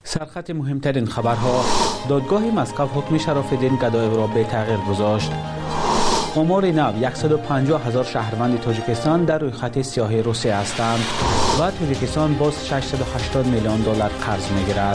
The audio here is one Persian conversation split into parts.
سرخط مهمترین خبرها: دادگاه مسکو حکم شراف‌الدین گدایف را به تغییر گذاشت. آمار نو: 150,000 شهروند تاجیکستان در روی خط سیاه روسیه هستند و تاجیکستان باز 680 میلیون دلار قرض می‌گیرد.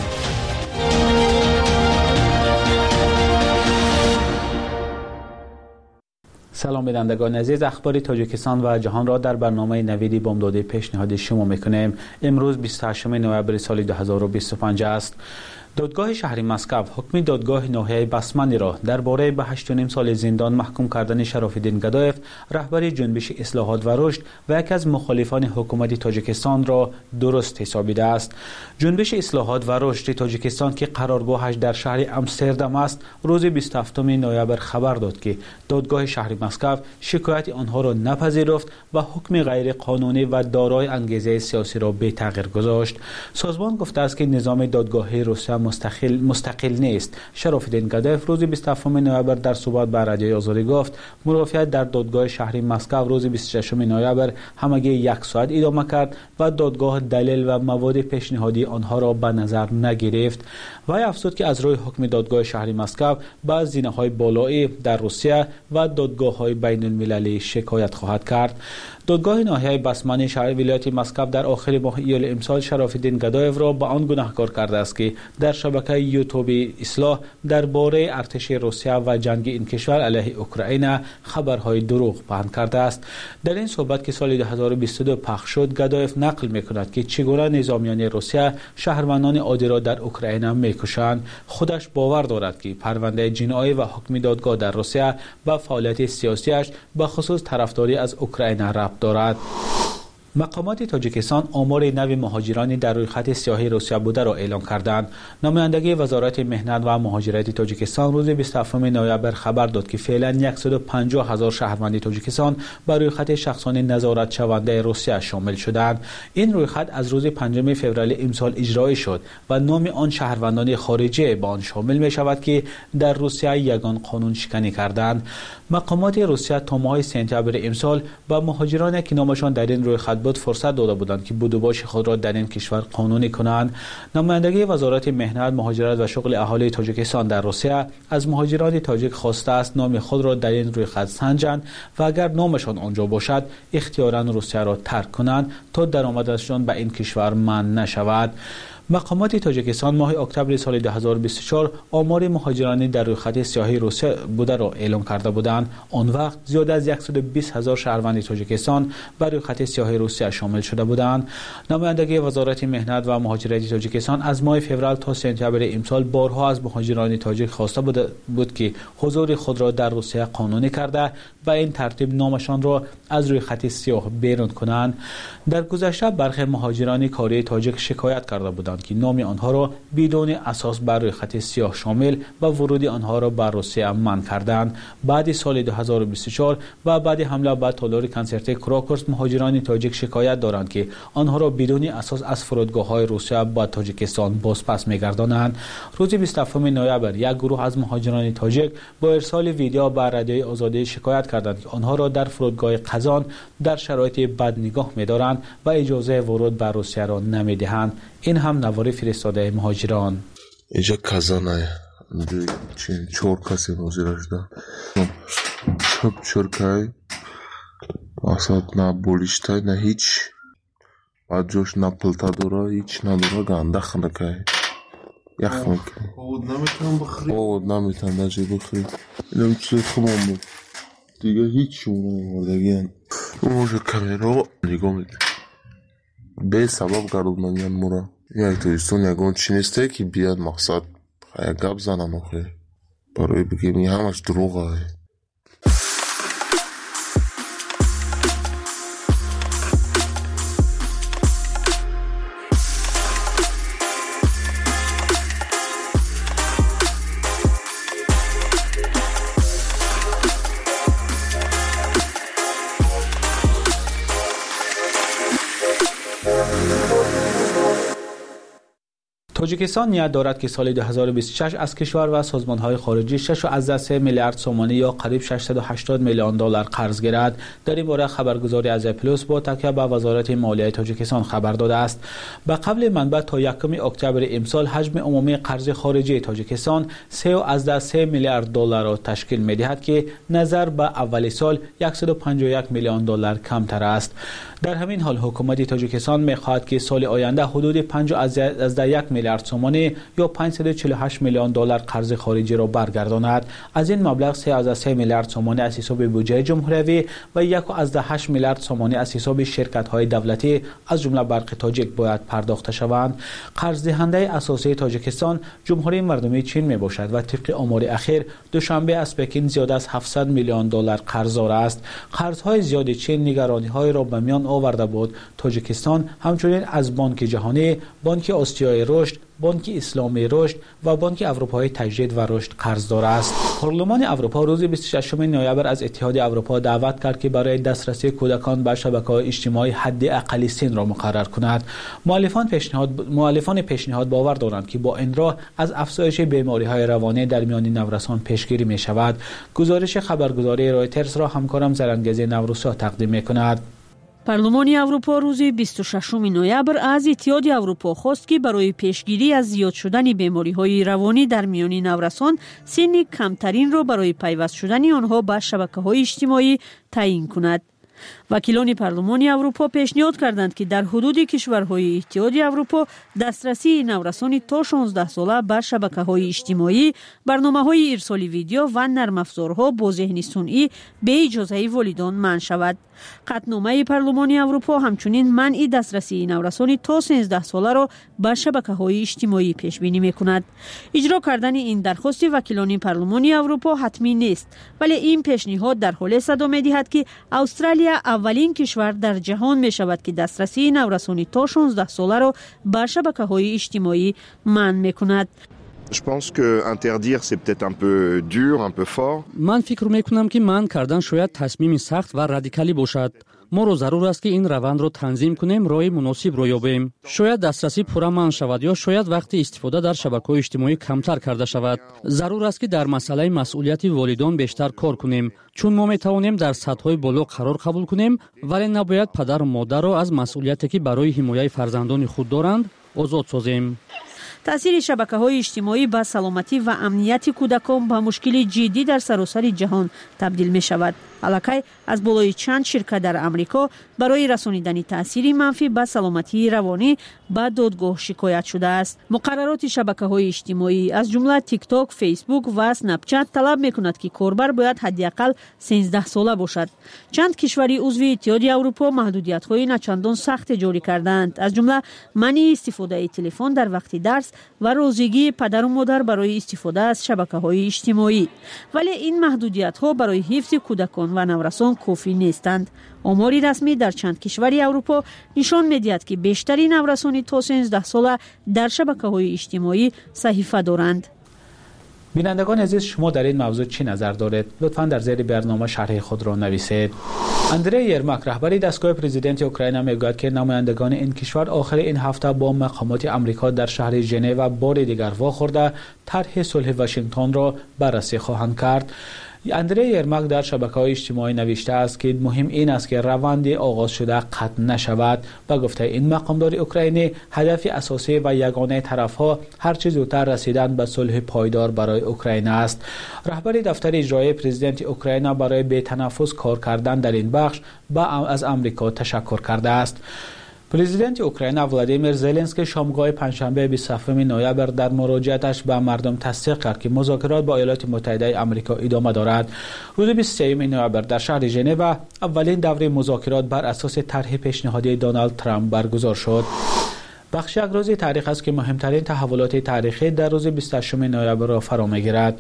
سلام بینندگان عزیز، اخبار تاجیکستان و جهان را در برنامه نویدی بامداد پیشنهاد شما میکنیم. امروز 28 نوامبر سال 2025 است. دادگاه شهری مسکو حکم دادگاه ناحیه بسمانی را درباره به 8.5 سال زندان محکوم کردن شراف‌الدین گدایف، رهبر جنبش اصلاحات و رشد و یکی از مخالفان حکومت تاجیکستان را درست حسابیده است. جنبش اصلاحات و رشد تاجیکستان که قرارگاهش در شهر آمستردام است، روز 27 نوامبر خبر داد که دادگاه شهری مسکو شکایت آنها را نپذیرفت و حکم غیر قانونی و دارای انگیزه سیاسی را به تغییر گذاشت. سازمان گفته است که نظام دادگاهی روسیه مستقل نیست. شراف‌الدین گدایف روز 27 نوامبر در صحبت با رادیوی آزادی گفت مرافعت در دادگاه شهری مسکو روز 26 نوامبر همگی 1 ساعت ادامه کرد و دادگاه دلیل و مواد پیشنهادی آنها را به نظر نگرفت. وی افزود که از روی حکم دادگاه شهری مسکو به زینه‌های بالایی در روسیه و دادگاه‌های بین‌المللی شکایت خواهد کرد. دادگاه ناحیه بسمانی شهر ولایت مسکو در آخر ماه ایول امسال شراف‌الدین گدایف را به آن گناهکار کرده است که در شبکه یوتیوب اصلاح درباره ارتش روسیه و جنگ این کشور علیه اوکراین خبرهای دروغ پهن کرده است. در این صحبت که سال 2022 پخش شد، گدایف نقل می‌کند که چگونه نظامیان روسیه شهروندان عادی را در اوکراین می‌کشند. خودش باور دارد که پرونده جنایی و حکم دادگاه در روسیه و فعالیت سیاسیش به خصوص طرفداری از اوکراین ربط دارد. مقامات تاجیکستان آمار نو مهاجرانی در روی خط سیاه روسیه بوده را اعلام کردند. نمایندگی وزارت مهنت و مهاجرت تاجیکستان روز 27 نوامبر خبر داد که فعلا 150,000 شهروند تاجیکستان بر روی خط شخصان نظارت شونده روسیه شامل شدند. این روی خط از روز 5 فوریه امسال اجرایی شد و نام آن شهروندان خارجی به آن شامل می شود که در روسیه یگان قانون شکنی کردند. مقامات روسیه تا ماه سپتامبر امسال به مهاجرانی که نامشان در این روی خط بود فرصت داده بودند که بودوباش خود را در این کشور قانونی کنند. نمایندگی وزارت مهنت، مهاجرت و شغل اهالی تاجیکستان در روسیه از مهاجران تاجیک خواسته است نام خود را در این روی خط سنجند و اگر نامشان آنجا باشد اختیاراً روسیه را ترک کنند تا درآمدشان به این کشور منع نشود. مقامات تاجیکستان ماه اکتبر سال 2024 آمار مهاجرانی در روی خط سیاه روسیه بوده را اعلام کرده بودند. آن وقت زیاد از 120,000 شهروند تاجیکستان بر روی خط سیاه روسیه شامل شده بودند. نمایندگی وزارت مهنت و مهاجرت تاجیکستان از ماه فوریه تا سپتامبر امسال بارها از مهاجران تاجیک خواسته بود که حضور خود را در روسیه قانونی کرده و این ترتیب نامشان را از روی خط سیاه بیرون کنند. در گذشته برخی مهاجران کاری تاجیک شکایت کرده بودند که نام آنها را بدون اساس بر روی خط سیاه شامل و ورود آنها را بر روسیه منع کردند. بعد سال 2024 و بعد حمله به تالار کنسرت کراکوس، مهاجران تاجیک شکایت دارند که آنها را بدون اساس از فرودگاه‌های روسیه به تاجیکستان بازپس می‌گردانند. روز 27 نوامبر یک گروه از مهاجران تاجیک با ارسال ویدیو به رادیوی آزادی شکایت کردند که آنها را در فرودگاه قزان در شرایط بد نگاه می‌دارند و اجازه ورود به روسیه را نمی‌دهند. این هم نوار فرستاده مهاجران. اینجا کازانه چور کسی مهاجر شدن چرکای اصلا نه بولیشتای نه هیچ بعد جوش نه پلتا دورا هیچ ندورا گنده خنکای یخ میکنی بود نمیتونم نجی بخری اینم چیز خمام بود دیگه هیچ شونه نماردگی اونجا کمیرو نگاه میده به سبب گردوندن مورا یک تویستون یکون چی نیسته که بیاد مقصد یک گب زنم آخه برای بگیم این همش دروغه. تاجیکستان نیت دارد که سال 2026 از کشور و سازمان‌های خارجی 6.3 میلیارد سومانی یا قریب 680 میلیون دلار قرض گیرد. در این باره خبرگزاری از پلوس با تکیه به وزارت مالیه تاجیکستان خبر داده است. به قبل منبع تا 1 اکتبر امسال حجم عمومی قرض خارجی تاجیکستان 3.3 میلیارد دلار را تشکیل می‌دهد که نظر به اول سال 151 میلیون دلار کمتر است. در همین حال حکومت تاجیکستان می‌خواهد که سال آینده حدود 5.1 میلیارد سومانی یا 548 میلیون دلار قرض خارجی را برگرداند. از این مبلغ 3.3 میلیارد سومانی از حساب بودجه جمهوری و 1.8 میلیارد سومانی از حساب شرکت‌های دولتی از جمله برق تاجیک باید پرداخته شوند. قرض دهنده اساسی تاجیکستان جمهوری مردمی چین میباشد و طبق آمار اخیر دوشنبه از پکین زیاد از 700 میلیون دلار قرضدار است. قرض‌های زیاد چین نگرانی‌های را به میان آورده بود. تاجیکستان همچنین از بانک جهانی، بانک آسیای رشد، بانک اسلامی رشد و بانک اروپایی تجدید و رشد قرضدار است. پارلمان اروپا روز 26 نوامبر از اتحاد اروپا دعوت کرد که برای دسترسی کودکان به شبکه‌های اجتماعی حد اقلی سن را مقرر کند. مؤلفان پیشنهاد باور دارند که با این راه از افزایش بیماری‌های روانی در میان نورسان پیشگیری می شود. گزارش خبرگزاری رایترز را همکارم زرنگزی نوروسا تقدیم می‌کند. پارلمانی اروپا روز 26 نوامبر از اتحاد اروپا خواست که برای پیشگیری از زیاد شدن بیماری‌های روانی در میان نورسان سن کمترین را برای پیوست شدن آنها به شبکه‌های اجتماعی تعیین کند. وکیلان پارلمان اروپا پیشنهاد کردند که در حدود کشورهای اتحاد اروپا دسترسی نورسان تا 16 ساله به شبکه‌های اجتماعی، برنامه‌های ارسال ویدیو و نرم افزارها با ذهن صنعی به اجازه والدان منع شود. قطعنامه پارلمان اروپا همچنین منع دسترسی نورسان تا 13 ساله را به شبکه‌های اجتماعی پیش بینی می‌کند. اجرا کردن این درخواست وکیلان پارلمان اروپا حتمی نیست، ولی این پیشنهاد در حال صدا می‌دهد که استرالیا اولین کشور در جهان می شود که دسترسی نورسانی تا 16 ساله را به شبکه‌های اجتماعی منع می کند. Je pense que interdire c'est peut-être un peu dur, un peu fort. من فکر میکنم که منع کردن شاید تصمیم سخت و رادیکالی باشد. ما رو ضرور است که این روند رو تنظیم کنیم، راه مناسب رو یابیم. شاید دسترسی پورا منع شود یا شاید وقتی استفاده در شبکه‌های اجتماعی کمتر کرده شود. ضرور است که در مسئله مسئولیت والدان بیشتر کار کنیم، چون ما میتوانیم در سطح‌های بالا قرار قبول کنیم، ولی نباید پدر و مادر را از مسئولیتی که برای حمایت فرزندان خود دارند آزاد سازیم. تأثیر شبکه‌های اجتماعی به سلامتی و امنیت کودکان به مشکل جدی در سراسر جهان تبدیل می شود. علاقه از بالای چند شرکت در امریکا برای رسانیدن تأثیر منفی به سلامتی روانی به دادگاه شکایت شده است. مقررات شبکه‌های اجتماعی از جمله تیک تاک، فیسبوک و اسنپ چت طلب می‌کند که کاربر باید حداقل 13 ساله باشد. چند کشوری عضو اتحاد اروپا محدودیت‌های نچندان سخت جاری کردند، از جمله منع استفاده تلفن در وقت درس و روزگی پدر و مادر برای استفاده از شبکه‌های اجتماعی. ولی این محدودیت‌ها برای حفظ کودکان و نورسان کافی نیستند. آماری رسمی در چند کشوری اروپا نشان می‌دهد که بیشترین نورسان تا 13 ساله در شبکه‌های اجتماعی صحیفه دارند. بینندگان عزیز، شما در این موضوع چی نظر دارید؟ لطفاً در زیر برنامه شرح خود را نویسید. اندری یرماک رهبر دستگاه پرزیدنت اوکراین میگوید که نمایندگان این کشور آخر این هفته با مقامات آمریکا در شهر ژنو بار دیگر واخورده طرح صلح واشنگتن را بررسی خواهند کرد. اندری یرماک در شبکه‌های اجتماعی نوشته است که مهم این است که روند آغاز شده قطع نشود. با گفته این مقامدار اوکراینی، هدف اساسی و یگانه طرف‌ها هر چه زودتر رسیدن به صلح پایدار برای اوکراین است. رهبر دفتر اجرایی پرزیدنت اوکراین برای بی‌تنفس کار کردن در این بخش از امریکا تشکر کرده است. پرزیدنت اوکراین ولادیمیر زلنسکی شامگاه پنجشنبه 27 نوامبر در مراجعتش به مردم تصدیق کرد که مذاکرات با ایالات متحده آمریکا ادامه دارد. روز 23 نوامبر در شهر ژنو اولین دوره مذاکرات بر اساس طرح پیشنهادی دونالد ترامپ برگزار شد. بخش یک روزی تاریخ است که مهمترین تحولات تاریخی در روز 28 نوامبر را فرا می‌گیرد.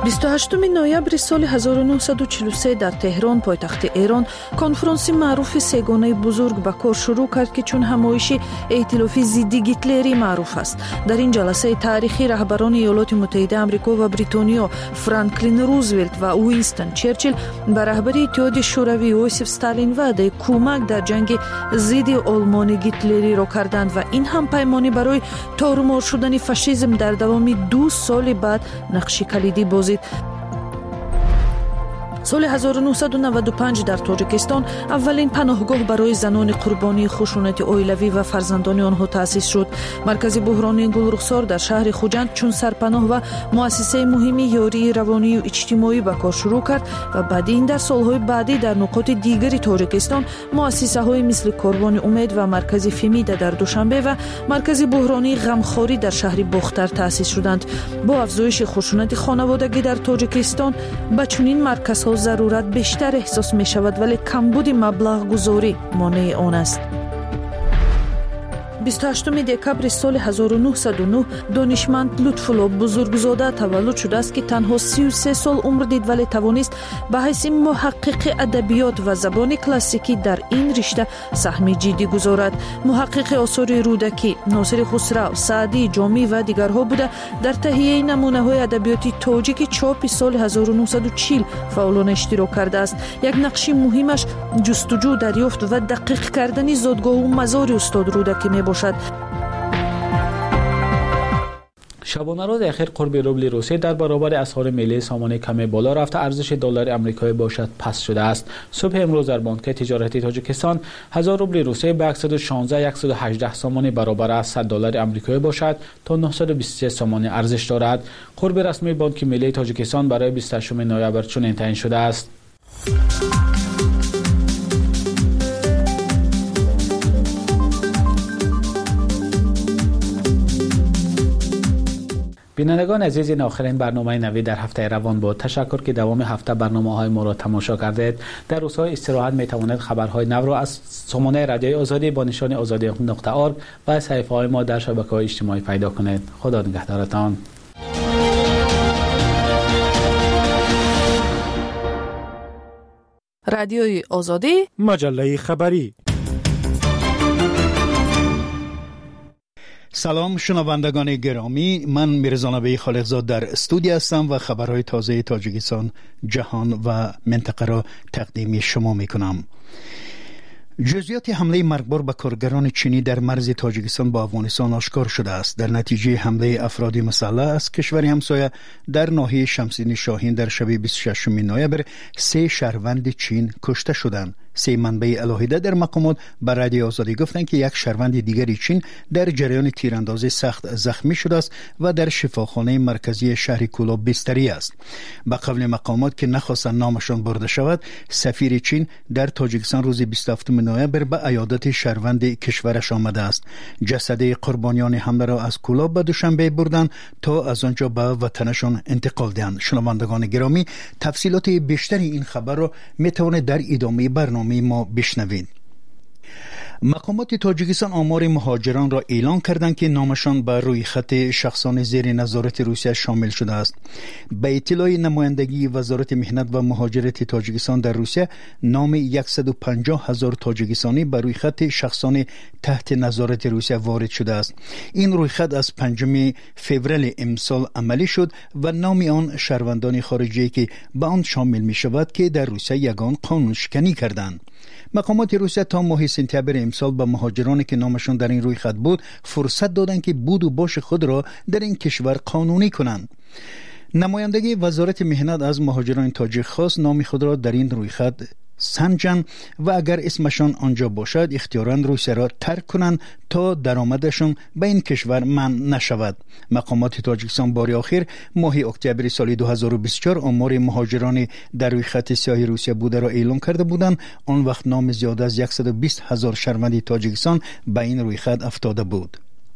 28 نوامبر سال 1943 در تهران پایتخت ایران کنفرانس معروف سگانه بزرگ به کار شروع کرد که چون همایش ائتلاف ضد هیتلری معروف است. در این جلسه تاریخی رهبران ایالات متحده آمریکا و بریتانیا فرانکلین روزولت و وینستون چرچیل به رهبری اتحاد شوروی یوزف استالین وعده کمک در جنگ ضد آلمان هیتلری را کردند و این هم پیمانی برای تارمار شدن فاشیسم در دوام 2 سال بعد نقش کلیدی بازید. سال 1995 در تاجیکستان اولین پناهگاه برای زنان قربانی خشونت عائلوی و فرزندان آنها تأسیس شد. مرکز بحرانی گلرخسار در شهر خوجند چون سرپناه و مؤسسه مهمی یاری روانی و اجتماعی به کار شروع کرد و بعد این در سالهای بعدی در نقاط دیگری تاجیکستان مؤسسه‌های مثل کاروان امید و مرکز فمیدا در دوشنبه و مرکز بحرانی غمخواری در شهر باختر تأسیس شدند. با افزایش خشونت خانوادگی در تاجیکستان به چنین مرکزها ضرورت بیشتر احساس می شود ولی کمبود مبلغ گذاری مانع آن است. 28 دکبر سال 1909 دانشمند لطف‌الله بزرگزاده تولد شده است که تنها 33 سال عمر دید ولی توانست به حیث محقق ادبیات و زبان کلاسیکی در این رشته سهم جدی گذارد. محقق آثار رودکی، ناصر خسرو، سعدی، جامی و دیگرها بوده در تهیه نمونه‌های ادبیاتی تاجیک چاپ سال 1940 فعالانه اشتراک کرده است. یک نقش مهمش جستجو، دریافت و دقیق کردن زادگاه و مزار استاد رودکی می باشد. شبانه روز اخیر قرب روبل روسیه در برابر اسعار ملی سامانه کمی بالا رفته ارزش دلار آمریکایی باشد پست شده است. صبح امروز در بانک تجارتی تاجیکستان 1000 روبل روسیه به 116 سامانه برابر است 100 دلار آمریکایی باشد تا 923 سامانه ارزش دارد. قرب رسمی بانک ملی تاجیکستان برای 28 نوامبر چنین تعیین شده است. بینندگان عزیز، این آخرین برنامه نوید در هفته روان بود. تشکر که دوام هفته برنامه‌های ما را تماشا کردید. در روزهای استراحت می‌توانید خبرهای نو را از سامانه رادیوی آزادی با نشان azadi.org و صفحه‌های ما در شبکه‌های اجتماعی پیدا کنید. خدا نگهدارتان. رادیوی آزادی، مجله خبری. سلام شنوندگان گرامی، من میرزا نبی خالقزاد در استودیو هستم و خبرهای تازه تاجیکستان، جهان و منطقه را تقدیم شما میکنم. جزئیات حمله مرگبار به کارگران چینی در مرز تاجیکستان با افغانستان آشکار شده است. در نتیجه حمله افراد مسلح از کشور همسایه در ناحیه شمس‌الدین شاهین در شب 26 نوامبر 3 شهروند چین کشته شدند. 3 منبع علیحده در مقامات به رادیو آزادی گفتند که یک شهروند دیگری چین در جریان تیراندازی سخت زخمی شده است و در شفاخانه مرکزی شهر کولاب بستری است. به قول مقامات که نخواستند نامشان برده شود، سفیر چین در تاجیکستان روز 27 نوامبر به عیادت شهروند کشورش آمده است. جسد قربانیان حمله را از کولاب به دوشنبه بردند تا از آنجا به وطنشان انتقال دهند. شنوندگان گرامی، تفصیلات بیشتری این خبر را میتوانید در ادامه برنامه ما بشنوید. مقامات تاجیکستان آمار مهاجران را اعلام کردند که نامشان به روی خط شخصان زیر نظارت روسیه شامل شده است. به اطلاع نمایندگی وزارت مهنت و مهاجرت تاجیکستان در روسیه، نام 150,000 تاجیکستانی به روی خط شخصان تحت نظارت روسیه وارد شده است. این روی خط از 5 فوریه امسال عملی شد و نام آن شهروندان خارجی که به آن شامل می شود که در روسیه یگان قانون شکنی کردند. مقامات روسیه تا ماه سپتامبر امسال به مهاجرانی که نامشان در این روی خط بود فرصت دادند که بود و باش خود را در این کشور قانونی کنند. نمایندگی وزارت مهنت از مهاجران تاجیک خواست نام خود را در این روی خط سنجن و اگر اسمشان آنجا باشد اختیاراً روسیه را ترک کنند تا درآمدشان به این کشور منع نشود. مقامات تاجیکستان بار آخر ماه اکتبر سال 2024 آمار مهاجران در روی خط سیاه روسیه بوده را اعلام کرده بودند. آن وقت نام زیاد از 120,000 شهروند تاجیکستان به این روی خط افتاده بود.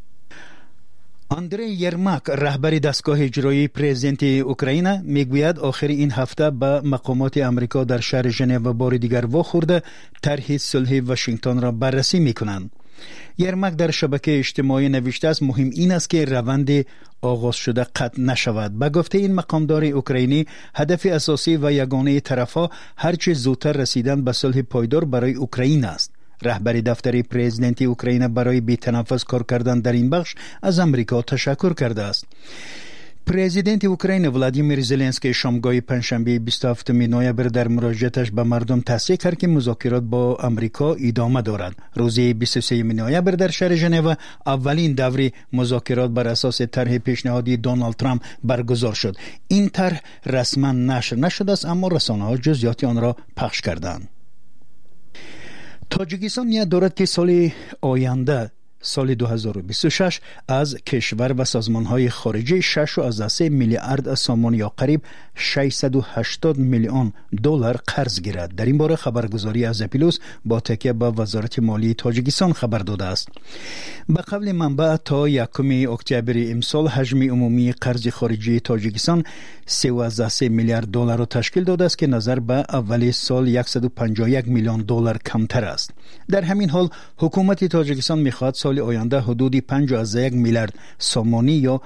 اندری یرماک، رهبر دستگاه اجرایی پرزیدنت اوکراین، میگوید آخر این هفته به مقامات امریکا در شهر ژنو و بار دیگر واخورده طرح صلح واشنگتن را بررسی میکنند. یرمک در شبکه اجتماعی نوشته است مهم این است که روند آغاز شده قطع نشود. به گفته این مقامدار اوکراینی هدف اساسی و یگانه طرف‌ها هرچه زودتر رسیدن به صلح پایدار برای اوکراین است. رهبر دفتر پرزیدنت اوکراین برای بی‌تنفس کار کردن در این بخش از امریکا تشکر کرده است. پرزیدنت اوکراین ولادیمیر زلنسکی شامگاه پنجشنبه 27 نوامبر در مراجعتش به مردم تصریح کرد که مذاکرات با امریکا ادامه دارد. روز 23 نوامبر در شهر ژنو اولین دوره مذاکرات بر اساس طرح پیشنهادی دونالد ترامپ برگزار شد. این طرح رسما نشر نشده است اما رسانه‌ها جزئیات آن را پخش کردند. تاجیکستان نیت دارد که سال آینده سال 2026 از کشور و سازمان‌های خارجی 6.3 میلیارد سوم یا قریب 680 میلیون دلار قرض گیرد. در این باره خبرگزاری از اپیلوس با تکیه به وزارت مالی تاجیکستان خبر داده است. به قول منبع تا 1 اکتبر امسال حجم عمومی قرض خارجی تاجیکستان 3.3 میلیارد دلار را تشکیل داده است که نظر به اول سال 151 میلیون دلار کمتر است. در همین حال حکومت تاجیکستان می‌خواهد سال آینده حدود 5.1 میلیارد سومانی یا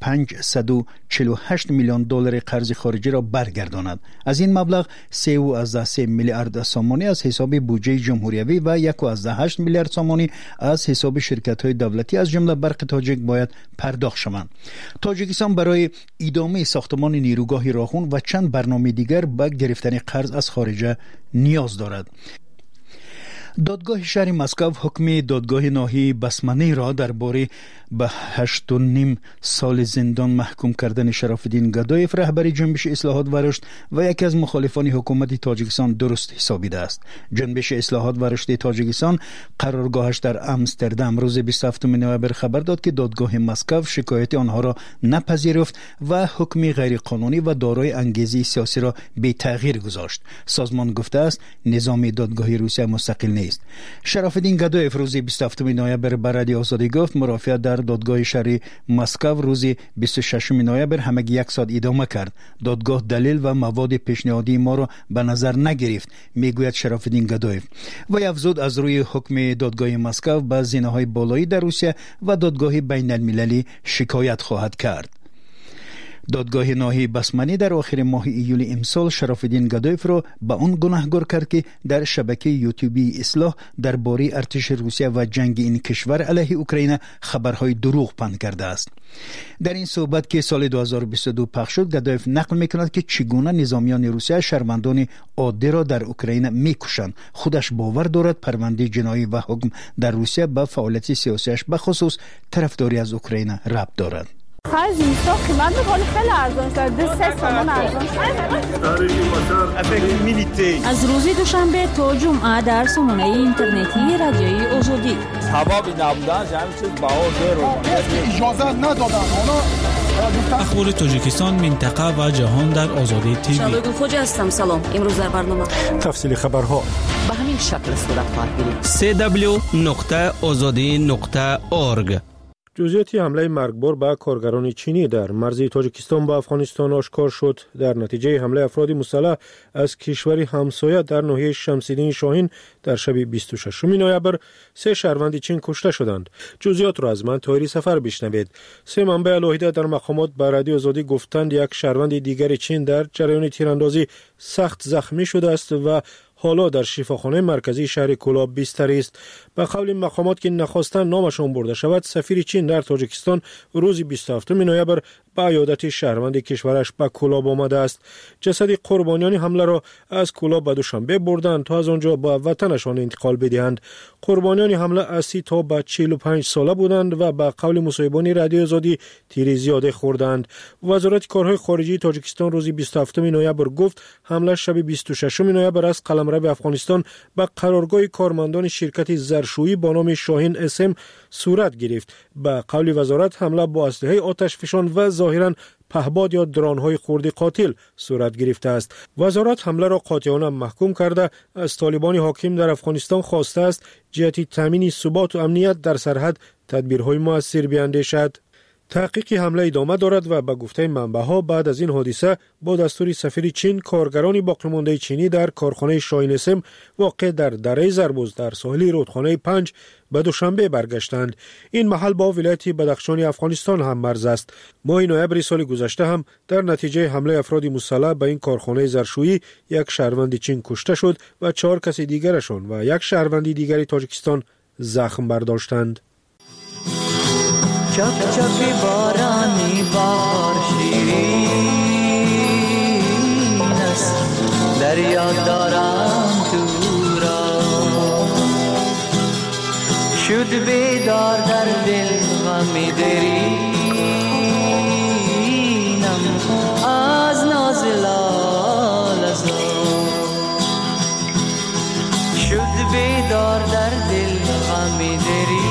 548 میلیون دلار قرض خارجی را برگرداند. از این مبلغ 3.3 میلیارد سومانی از حساب بودجه جمهوریوی و 1.8 میلیارد سومانی از حساب شرکت‌های دولتی از جمله برق تاجیک باید پرداخت شوند. تاجیکستان برای ادامه ساختمان نیروگاه راهخون و چند برنامه دیگر به گرفتن قرض از خارج نیاز دارد. دادگاه شهر مسکو حکم دادگاه ناحیه بسمنی را درباره به 8.5 سال زندان محکوم کردن شراف‌الدین گدایف رهبر جنبش اصلاحات و رشد و یکی از مخالفان حکومت تاجیکستان درست حسابیده است. جنبش اصلاحات و رشد تاجیکستان قرارگاهش در آمستردام روز 27 نوامبر خبر داد که دادگاه مسکو شکایت آنها را نپذیرفت و حکم غیرقانونی و دارای انگیزه سیاسی را بی تغییر گذاشت. سازمان گفته است نظام دادگاهی روسیه مستقل نیست. شراف‌الدین گدایف روز 27 نوامبر به رادیو آزادی گفت مرافعه در دادگاه شهری مسکو روز 26 نوامبر همگی 1 ساعت ادامه کرد. دادگاه دلیل و مواد پیشنهادی ما را به نظر نگرفت، میگوید شراف‌الدین گدایف. و افزود از روی حکم دادگاه مسکو به زینه‌های بالایی در روسیه و دادگاه بین المللی شکایت خواهد کرد. دادگاه ناحیه بسمنی در آخر ماه ایول امسال شراف‌الدین گدایف را به آن گناهکار کرد که در شبکه یوتیوبی اصلاح درباره ارتش روسیه و جنگ این کشور علیه اوکراین خبرهای دروغ پخش کرده است. در این صحبت که سال 2022 پخش شد گدایف نقل می‌کند که چگونه نظامیان روسیه شهروندان عادی را در اوکراین می‌کشند. خودش باور دارد پرونده جنایی و حکم در روسیه به فعالیت سیاسیش به خصوص طرفداری از اوکراین ربط دارد. خرج اینستا قیمت می‌کنه خیلی ارزان شد. 3 تومان ارزان شد. از روز دوشنبه تا جمعه در سامانه اینترنتی رادیوی آزادی. ثوابی نبودن همین چیز باور رو اجازه ندادن. اخبار تاجیکستان منطقه و جهان در آزادی تیوی. شادو خوجا هستم. سلام. امروز در برنامه تفصیل خبرها به همین شکل صورت خواهد گرفت. www.azadi.org. جزئیات حمله مرگبار به کارگران چینی در مرز تاجیکستان با افغانستان آشکار شد. در نتیجه حمله افراد مسلح از کشوری همسایه در ناحیه شمس‌الدین شاهین در شب 26 نوامبر 3 شهروند چین کشته شدند. جزئیات را از من طاهری سفر بشنوید. 3 منبع علیحده در مقامات به رادیو آزادی گفتند یک شهروند دیگر چین در جریان تیراندازی سخت زخمی شده است و حالا در شفاخانه مرکزی شهر کولاب بستری است. به قول مقامات که نخواستند نامشان برده شود، سفیر چین در تاجیکستان روز 27 نوامبر به عیادت شهروند کشورش به کولاب آمده است. جسد قربانیان حمله را از کولاب به دوشنبه بردند تا از آنجا به وطنشان انتقال بدهند. قربانیان حمله از 30 تا به 45 ساله بودند و به قول مصاحبان رادیو آزادی تیر زیاده خوردند. وزارت کارهای خارجه تاجیکستان روز 27 نوامبر گفت حمله شب 26 نوامبر از قلمرو افغانستان به قرارگاه کارمندان شرکت زرشویی با نام شاهین اسم صورت گرفت. به قول وزارت حمله با اسلحه آتش فشان و ظاهراً پهباد یا دران‌های خرد قاتل صورت گرفته است. وزارت حمله را قاطعانه محکوم کرده از طالبان حاکم در افغانستان خواسته است جهت تامین ثبات و امنیت در سرحد تدبیرهای مؤثر بیاندیشد. تحقیق حمله ادامه دارد و به گفته منبع‌ها بعد از این حادثه با دستور سفیر چین کارگران باقی‌مانده چینی در کارخانه شاهین اسم واقع در دره زربوز در ساحل رودخانه 5 به دوشنبه برگشتند. این محل با ولایت بدخشان افغانستان هم مرز است. ماه نوامبر سال گذشته هم در نتیجه حمله افراد مسلح به این کارخانه ظرفشویی یک شهروند چین کشته شد و 4 کس دیگرشان و یک شهروند دیگری تاجیکستان زخم برداشتند. چک چک بارانی بار شیرین است دریا دارم تو را شد بیدار در دل غم درینم از ناز لاله زار شد بیدار در دل غم درینم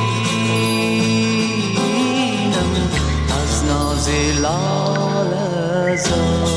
لاله زار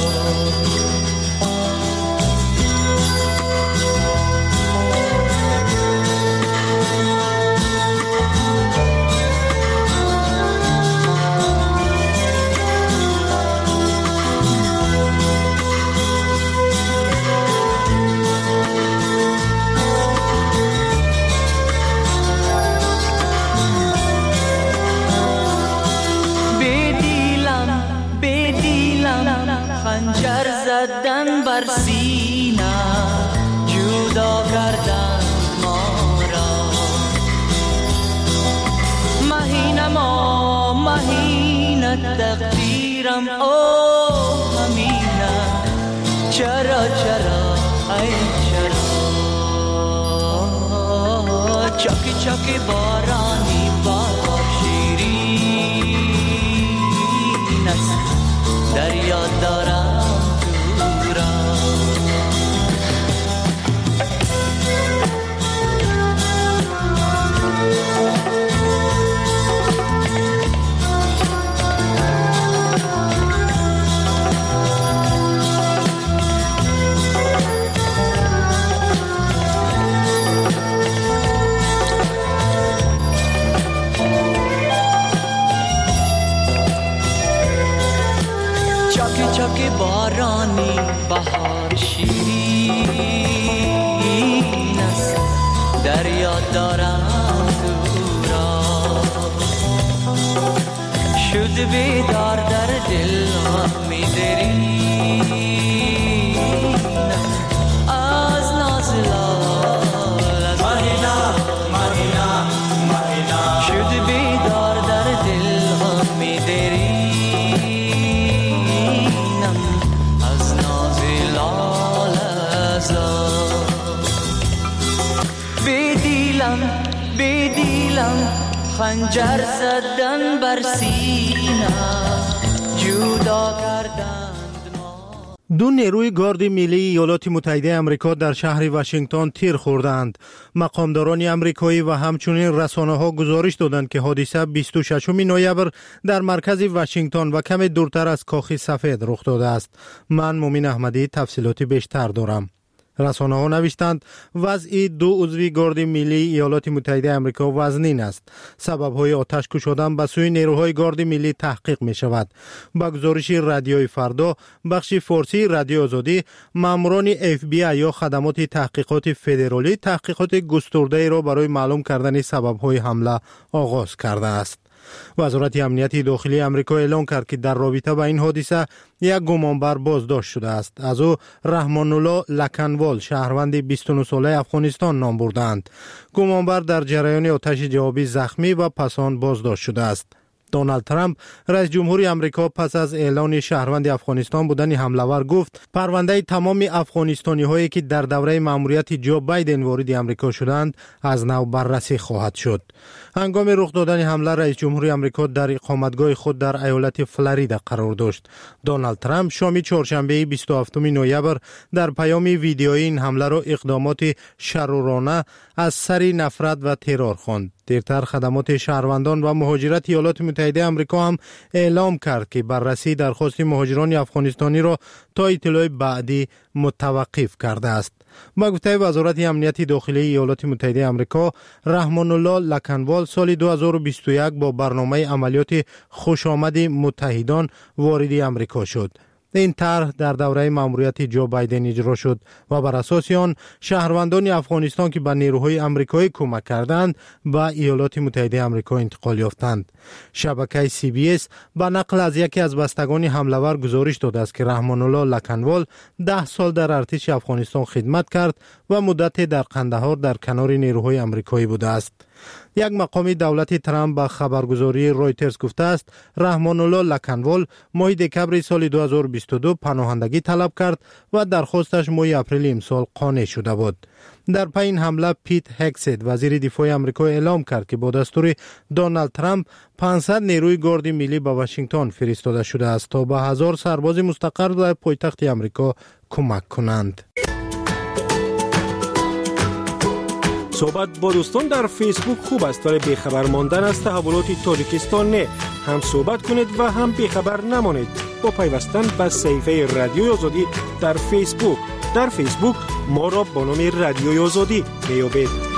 خنجر زدن بر سینه جدا کردن ما را مهینه تقدیرم او همینه چرا ای چرا چاکی چاکی بارانی بار شیرین است دریا دارم تو را چاکی بارانی بهار شیرین است دریا دارم تو را شد بیدار در دل غم درینم از ناز لاله شد بیدار در دل غم درینم بدیلم خنجر زدن بر سینه جدا کردند ما. دو نیروی گارد ملی ایالات متحده آمریکا در شهر واشنگتن تیر خوردند. مقامداران آمریکایی و همچنین رسانه‌ها گزارش دادند که حادثه 26 نوامبر در مرکز واشنگتن و کمی دورتر از کاخ سفید رخ داده است. من مومن احمدی تفصیلاتی بیشتر دارم. رسانه‌ها نوشتند وضع دو عضو گارد ملی ایالات متحده آمریکا وزنین است. سبب‌های آتش کشیدن به سوی نیروهای گارد ملی تحقیق می‌شود. با گزارش رادیوی فردا بخش فارسی رادیو آزادی، ماموران FBI یا خدمات تحقیقات فدرالی تحقیقات گسترده را برای معلوم کردن سبب‌های حمله آغاز کرده است. وزارت امنیت داخلی آمریکا اعلام کرد که در رابطه با این حادثه یک گمانبر بازداشت شده است. از او رحمان الله لکنوال شهروند 29 ساله افغانستان نام بردند. گمانبر در جریان آتش جوابی زخمی و پس آن بازداشت شده است. دونالد ترامپ رئیس جمهوری آمریکا پس از اعلان شهروند افغانستان بودن حمله‌ور گفت پرونده تمام افغانستانی هایی که در دوره مأموریت جو بایدن وارد آمریکا شدند از نو بررسی خواهد شد. هنگام رخ دادن حمله رئیس جمهوری آمریکا در اقامتگاه خود در ایالت فلوریدا قرار داشت. دونالد ترامپ شام چهارشنبه 27 نوامبر در پیام ویدیویی این حمله را اقدامات شرورانه از سر نفرت و ترور خواند. دیرتر خدمات شهروندان و مهاجرت ایالات متحده آمریکا هم اعلام کرد که بررسی درخواست مهاجران افغانستانی را تا اطلاع بعدی متوقف کرده است. با گفته وزارت امنیت داخلی ایالات متحده آمریکا، رحمان الله لکنوال سال 2021 با برنامه عملیات خوشامد متحدان وارد آمریکا شد. این طرح در دوره مأموریت جو بایدن اجرا شد و بر اساس آن شهروندان افغانستان که به نیروهای آمریکایی کمک کردند به ایالات متحده آمریکا انتقال یافتند. شبکه CBS به نقل از یکی از بستگان حمله‌ور گزارش داده است که رحمان الله لکنوال 10 سال در ارتش افغانستان خدمت کرد و مدتی در قندهار در کنار نیروهای آمریکایی بوده است. یک مقام دولت ترامپ به خبرگزاری رویترز گفته است رحمان الله لکنوال ماه دکمبر سال 2022 پناهندگی طلب کرد و درخواستش ماه اپریل امسال قانع شده بود. در پی این حمله پیت هگست وزیر دفاع آمریکا اعلام کرد که با دستور دونالد ترامپ 500 نیروی گارد ملی به واشنگتن فرستاده شده است تا به 1000 سرباز مستقر در پایتخت آمریکا کمک کنند. صحبت با دوستان در فیسبوک خوب است ولی بیخبر ماندن از تحولات تاجیکستان نه. هم صحبت کنید و هم بیخبر نمانید با پیوستن به صفحه رادیوی آزادی در فیسبوک. در فیسبوک ما را با نام رادیوی آزادی میابید.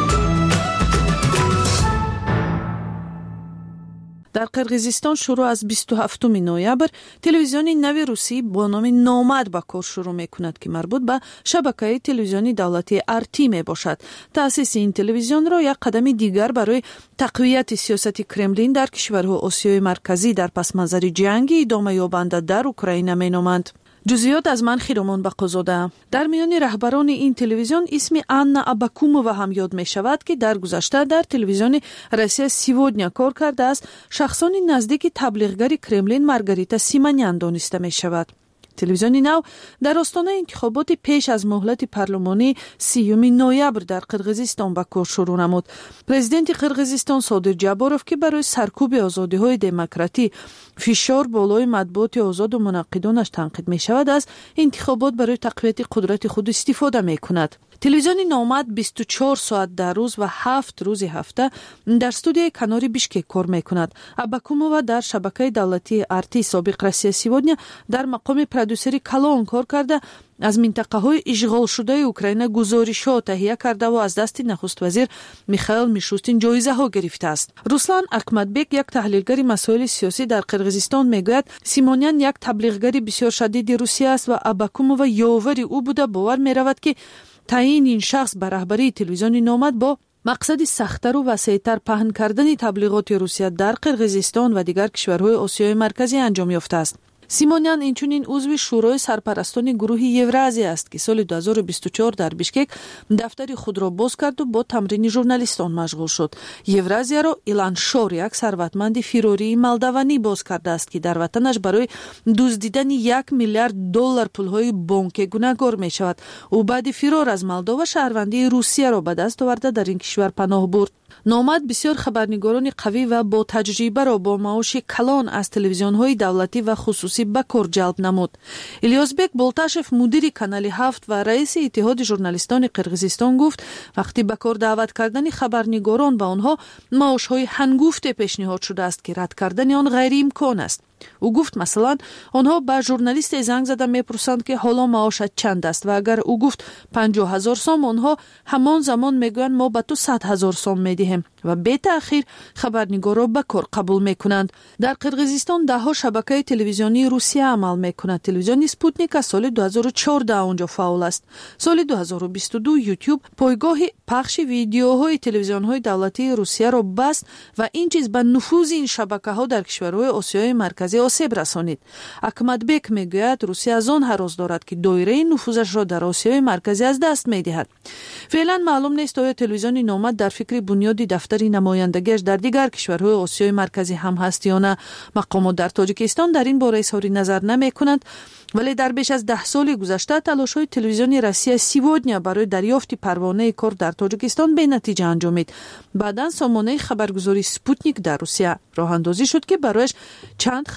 در قرقیزستان شروع از 27 نوامبر تلویزیون نو روسی با نام نامد به کار شروع میکند که مربوط به شبکه تلویزیونی دولتی RT می باشد. تأسیس این تلویزیون را یک قدم دیگر برای تقویت سیاست کرملین در کشورهای آسیای مرکزی در پس منظر جنگ ادامه یابنده در اوکراین می نامند. جزئیات از من خیرمان بقازاده. در میان رهبران این تلویزیون اسم آنا اباکومووا هم یاد می شود که در گذشته در تلویزیون روسیه سیودنیا کار کرده است. شخصان نزدیک تبلیغگر کرملین مارگاریتا سیمانیان دانسته می شود. تلویزیون نو در آستانه انتخابات پیش از مهلت پارلمانی 30 نوامبر در قرقیزستان به کار شروع نمود. پرزیدنت قرقیزستان صادر جاباروف که برای سرکوب آزادی‌های دموکراتی فشار بالای مطبوعات آزاد و منقدانش تنقید می شود از انتخابات برای تقویت قدرت خود استفاده می کند. تلویزیون نامد 24 ساعت در روز و 7 روز هفته در استودیوی کناری بیشکک کار می کند. اباکومووا در شبکه دولتی RT سابق روسیه سیودنیا در مقام پرودوسری کلان کار کرده از منطقه های اشغال شده اوکراین گزارش ها تهیه کرده و از دست نخست وزیر میخائیل میشوستین جایزه ها گرفته است. روسلان اکمدبک یک تحلیلگر مسائل سیاسی در قرقیزستان میگوید سیمونیان یک تبلیغگر بسیار شدید روسیه است و اباکومووا یاوری او بوده. باور میرود که تعیین این شخص به رهبری تلویزیون نامد با مقصد سخت‌تر و وسیع‌تر پهن کردن تبلیغات روسیه در قرقیزستان و دیگر کشورهای آسیای مرکزی انجام یافته است. سیمونیان اینچنین عضو شورای سرپرستان گروه یورازیا است که سال 2024 در بیشکک دفتر خود را باز کرد و با تمرین ژورنالیستان مشغول شد. یورازیا را ایلان شور یک ثروتمند فیروری مالدوانی باز کرده است که در وطنش برای دزدیدن 1 میلیارد دلار پولهای بانکی گناهکار می شود. او بعد فرار از مالدو شهروندی روسیه را به دست آورده در این کشور پناه برد. نامد بسیار خبرنگاران قوی و با تجربه را با معاش کلان از تلویزیون‌های دولتی و خصوصی به کار جلب نمود. الیازبک بولتاشف مدیر کانال 7 و رئیس اتحاد ژورنالیستان قرقیزستان گفت وقتی به کار دعوت کردن خبرنگاران به آنها معاش‌های هنگفت پیشنهاد شده است که رد کردن آن غیر امکان است. او گفت مثلا آنها به ژورنالیست زنگ زده میپرسند که حالا معاشت چند است و اگر او گفت 50,000 سوم آنها همان زمان میگویند ما به تو 100,000 سوم میدهیم و به تأخیر خبرنگارا به کار قبول میکنند. در قرقیزستان ده ها شبکه تلویزیونی روسیه عمل میکند. تلویزیون سپوتنیک از سال 2014 آنجا فعال است. سال 2022 یوتیوب پایگاه پخش ویدیوهای تلویزیون‌های دولتی روسیه را بست و این چیز به نفوذ این شبکه‌ها در کشورهای آسیای مرکزی آسیب رسانید. اکمدبک میگوید روسیه از آن هراس دارد که دایره نفوذش را در آسیای مرکزی از دست میدهد. فعلا معلوم نیست آیا تلویزیون نامد در فکر بنیاد دفتر نمایندگیش در دیگر کشورهای آسیای مرکزی هم هست یا نه. مقامات در تاجیکستان در این باره اظهار نظر نمی‌کنند، ولی در بیش از 10 سال گذشته تلاش‌های تلویزیون روسیه سیودنیا برای دریافت پروانه کار در تاجیکستان به نتیجه انجامید. بعداً سامانه خبرگزاری سپوتنیک در روسیه راه اندازی شد که برایش چند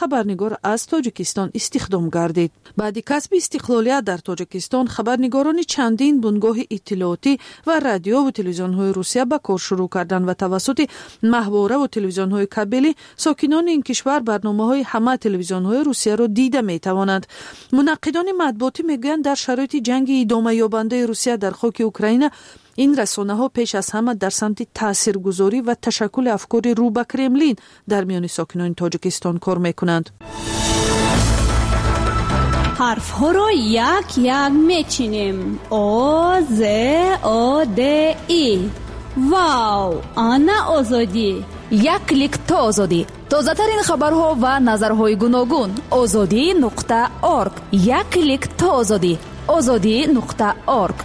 خبرنگار از تاجیکستان استخدام گردید. بعد کسب استقلالیت در تاجیکستان، خبرنگاران چندین بنگاه اطلاعاتی و رادیو و تلویزیون‌های روسیه به کار شروع کردند و توسط ماهواره و تلویزیون‌های کابلی ساکنان این کشور برنامه‌های همه تلویزیون‌های روسیه را دیده می‌توانند. منقدان مطبوعاتی میگویند در شرایط جنگ ادامه یابنده روسیه در خاک اوکراین، این رسانه‌ها پیش از همه در سمت تاثیرگذاری و تشکل افکار رو به کرملین در میان ساکنان تاجیکستان کار می‌کنند. حرف‌ها را یک یک می‌چینیم. او ز او د ای. واو، آنا آزادی. یک کلیک تا آزادی. تازه‌ترین خبرها و نظرهای گوناگون. azadi.org. یک کلیک تا آزادی. azadi.org.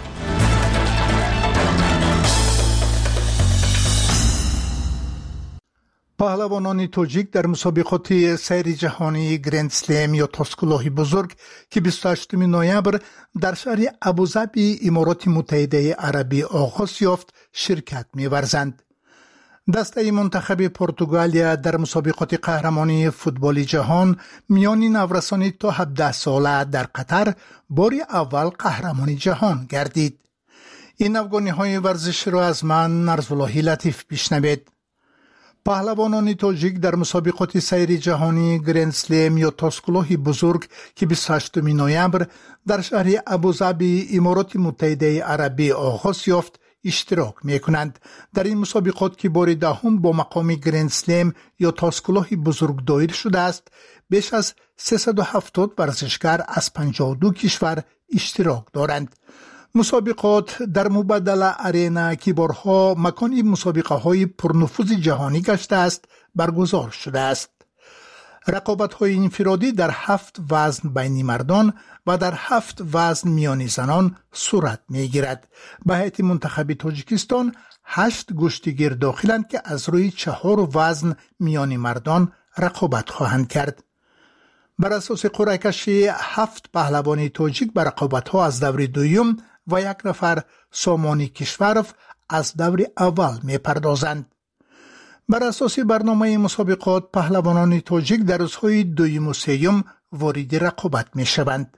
پهلوانان تاجیک در مسابقات سیر جهانی گرند اسلم یا تاسکلاه بزرگ که 28 نوامبر در شهر ابوظبی امارات متحده عربی آغاز یافت شرکت می‌ورزند. دسته منتخب پرتغالیا در مسابقات قهرمانی فوتبال جهان میان نورسان تا 17 ساله در قطر بار اول قهرمانی جهان گردید. این افغانی‌های ورزش را از من نرزاللهی لطیف بشنوید. پهلوانان تاجیک در مسابقات سیر جهانی گرند اسلم یا تاسکلاه بزرگ که 28 نوامبر در شهر ابوظبی امارات متحده عربی آغاز یافت اشتراک می‌کنند. در این مسابقات که بار دهم با مقام گرند اسلم یا تاسکلاه بزرگ دایر شده است، بیش از 370 ورزشکار از 52 کشور اشتراک دارند. مسابقات در مبادله ارینا که بارها مکان مسابقه های پرنفوذ جهانی گشته است برگزار شده است. رقابت های انفرادی در 7 وزن بین مردان و در 7 وزن میان زنان صورت می گیرد. به هیئت منتخب تاجیکستان 8 گشتیگیر داخلند که از روی 4 وزن میان مردان رقابت خواهند کرد. بر اساس قرعه کشی 7 پهلوان تاجیک به رقابت ها از دور دوم و 1 نفر سامانی کشورف از دور اول می پردازند. بر اساس برنامه مسابقات پهلوانان تاجیک در روزهای دوم و سوم وارد رقابت می شوند.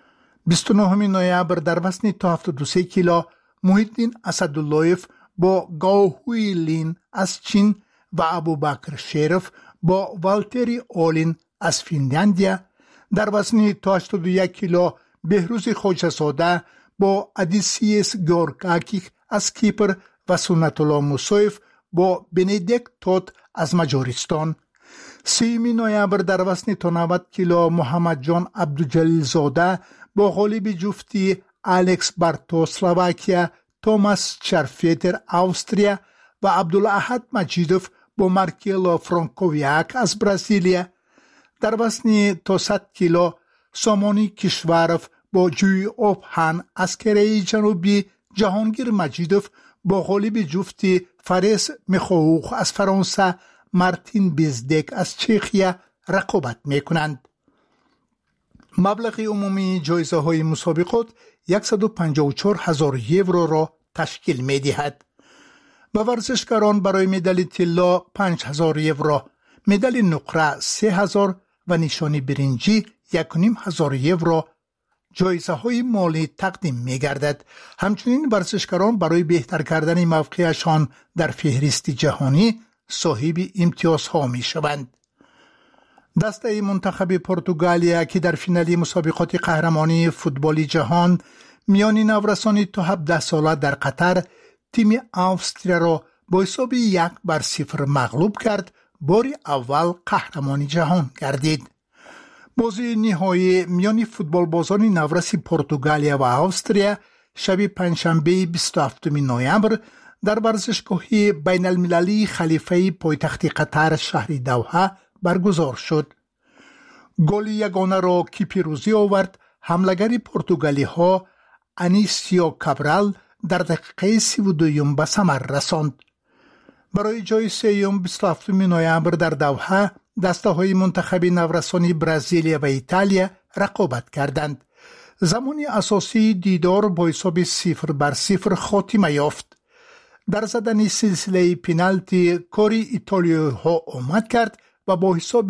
29 نوامبر در وزن تا 73 کیلو محیدین اسداللهیف با گاوهوی لین از چین و ابوبکر شریف با والتری اولین از فنلاندیا، در وزن تا 81 کیلو بهروز خواجه‌زاده با ادیسیس گورکاکیک از کیپر و سنت الله موسویف با بندیکت توت از مجارستان. 3 نوامبر در وزن تا 90 کیلو محمد جان عبدالجلیل زاده با غالب جفتی الکس بارتو سلواکیا، توماس چرفیتر استرالیا و عبدالاحد مجیدوف با مارکیلو فرانکوویاک از برزیلیا. در وزن تا 100 کیلو سامانی کشورف با جوی اوبهان از کره جنوبی، جهانگیر مجیدوف با غالب جفتی فارس میخووخ از فرانسه، مارتین بیزدک از چخیا رقابت میکنند. مبلغ عمومی جایزه های مسابقات 154,000 یورو را تشکیل میدهد. به ورزشکاران برای مدال طلا 5,000 یورو، مدال نقره 3,000 و نشانی برنجی 1,500 یورو جایزه های مالی تقدیم می گردد. همچنین ورزشکاران برای بهتر کردن موقعشان در فهرست جهانی صاحب امتیازها می شوند. دسته منتخب پرتغالیا که در فینال مسابقات قهرمانی فوتبال جهان میان نورسان تا 17 ساله در قطر تیم استرالیا را با حساب 1-0 مغلوب کرد، بار اول قهرمان جهان گردید. بازی نهایی میان فوتبال بازان نورس پرتغالیا و استرالیا شب پنجشنبه 27 نوامبر در ورزشگاه بین المللی خلیفه پایتخت قطر شهر دوحه برگزار شد. گل یگانه را که پیروزی آورد حملگر پرتغالی ها انیسیو کابرال در دقیقه 32 به ثمر رساند. برای جای سوم 27 نوامبر در دوحه دسته های منتخب نورسان برزیل و ایتالیا رقابت کردند. زمان اساسی دیدار با حساب 0-0 خاتمه یافت. در زدن سلسله پنالتی کاری ایتالیایی ها آمد کرد و با حساب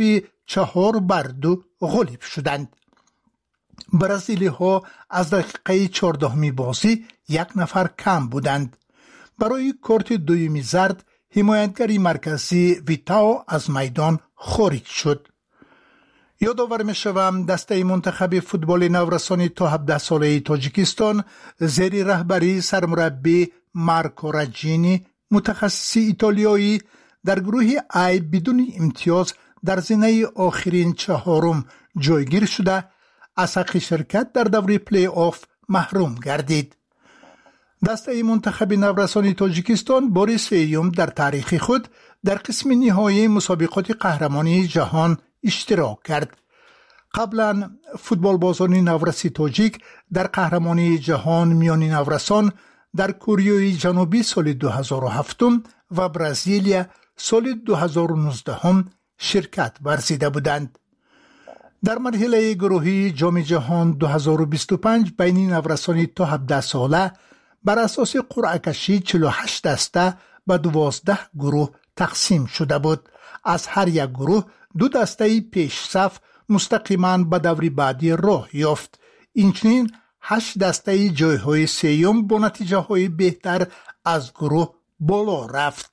4-2 غالب شدند. برزیلی ها از دقیقه 14 بازی 1 نفر کم بودند. برای کارت دومی زرد حمایتگر مرکزی ویتاو از میدان خارج شد. یادآور می‌شوم دسته منتخب فوتبال نورسان تا 17 ساله تاجیکستان زیر رهبری سرمربی مارکو راجینی متخصص ایتالیایی در گروه ای بدون امتیاز در زینه آخرین 4 جایگیر شده از حق شرکت در دوره پلی آف محروم گردید. دسته منتخب نورسان تاجیکستان بار سوم در تاریخ خود در قسم نهایی مسابقات قهرمانی جهان اشتراک کرد. قبلا فوتبال بازان نورسی تاجیک در قهرمانی جهان میان نورسان در کره جنوبی سال 2007 و برزیلیا سال 2019 شرکت ورزیده بودند. در مرحله گروهی جام جهان 2025 بین نورسان تا 17 ساله بر اساس قرعه کشی 48 دسته به 12 گروه تقسیم شده بود. از هر یک گروه 2 دسته پیش صف مستقیما به دور بعدی راه یافت. اینچنین 8 دسته جایهای سوم با نتیجه های بهتر از گروه بالا رفت.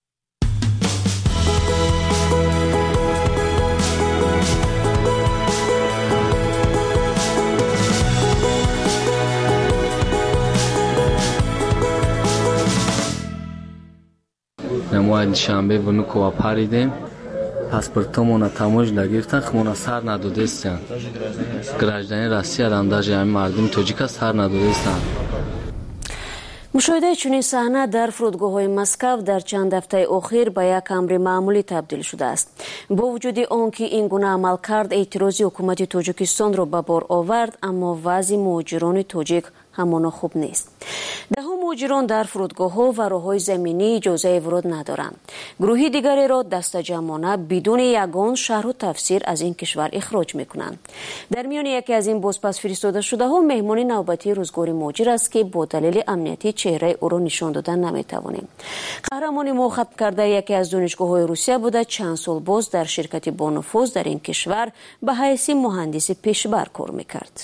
ما شنبه به میکو پریدیم پاسپورتمون تموج لگیرتن خمون سر ندادستن گراجدانی روسیه هم даже همین مردم تاجیک سر ندادستن. مشاهده چنین صحنه در فرودگاه‌های مسکو در چند هفته اخیر به یک امر معمولی تبدیل شده است. با وجود آنکه این گونه عمل کرد اعتراضی حکومت تاجیکستان را به بار آورد، اما وضع مهاجران تاجیک همان خوب نیست. دهها مهاجران در فرودگاه‌ها و راه‌های زمینی اجازه ورود ندارند. گروهی دیگری را دسته‌جمعانه بدون یگان شرح و تفسیر از این کشور اخراج می‌کنند. در میان یکی از این بازپس فرستاده شده‌ها مهمان نوبتی روزگار مهاجر است که با دلیل امنیتی چهره او را نشان دادن نمی‌توانیم. قهرمان ما ختم کرده یکی از دانشگاه‌های روسیه بوده، چند سال باز در شرکت با نفوذ در این کشور به حیث مهندس پیشبر کار می‌کرد.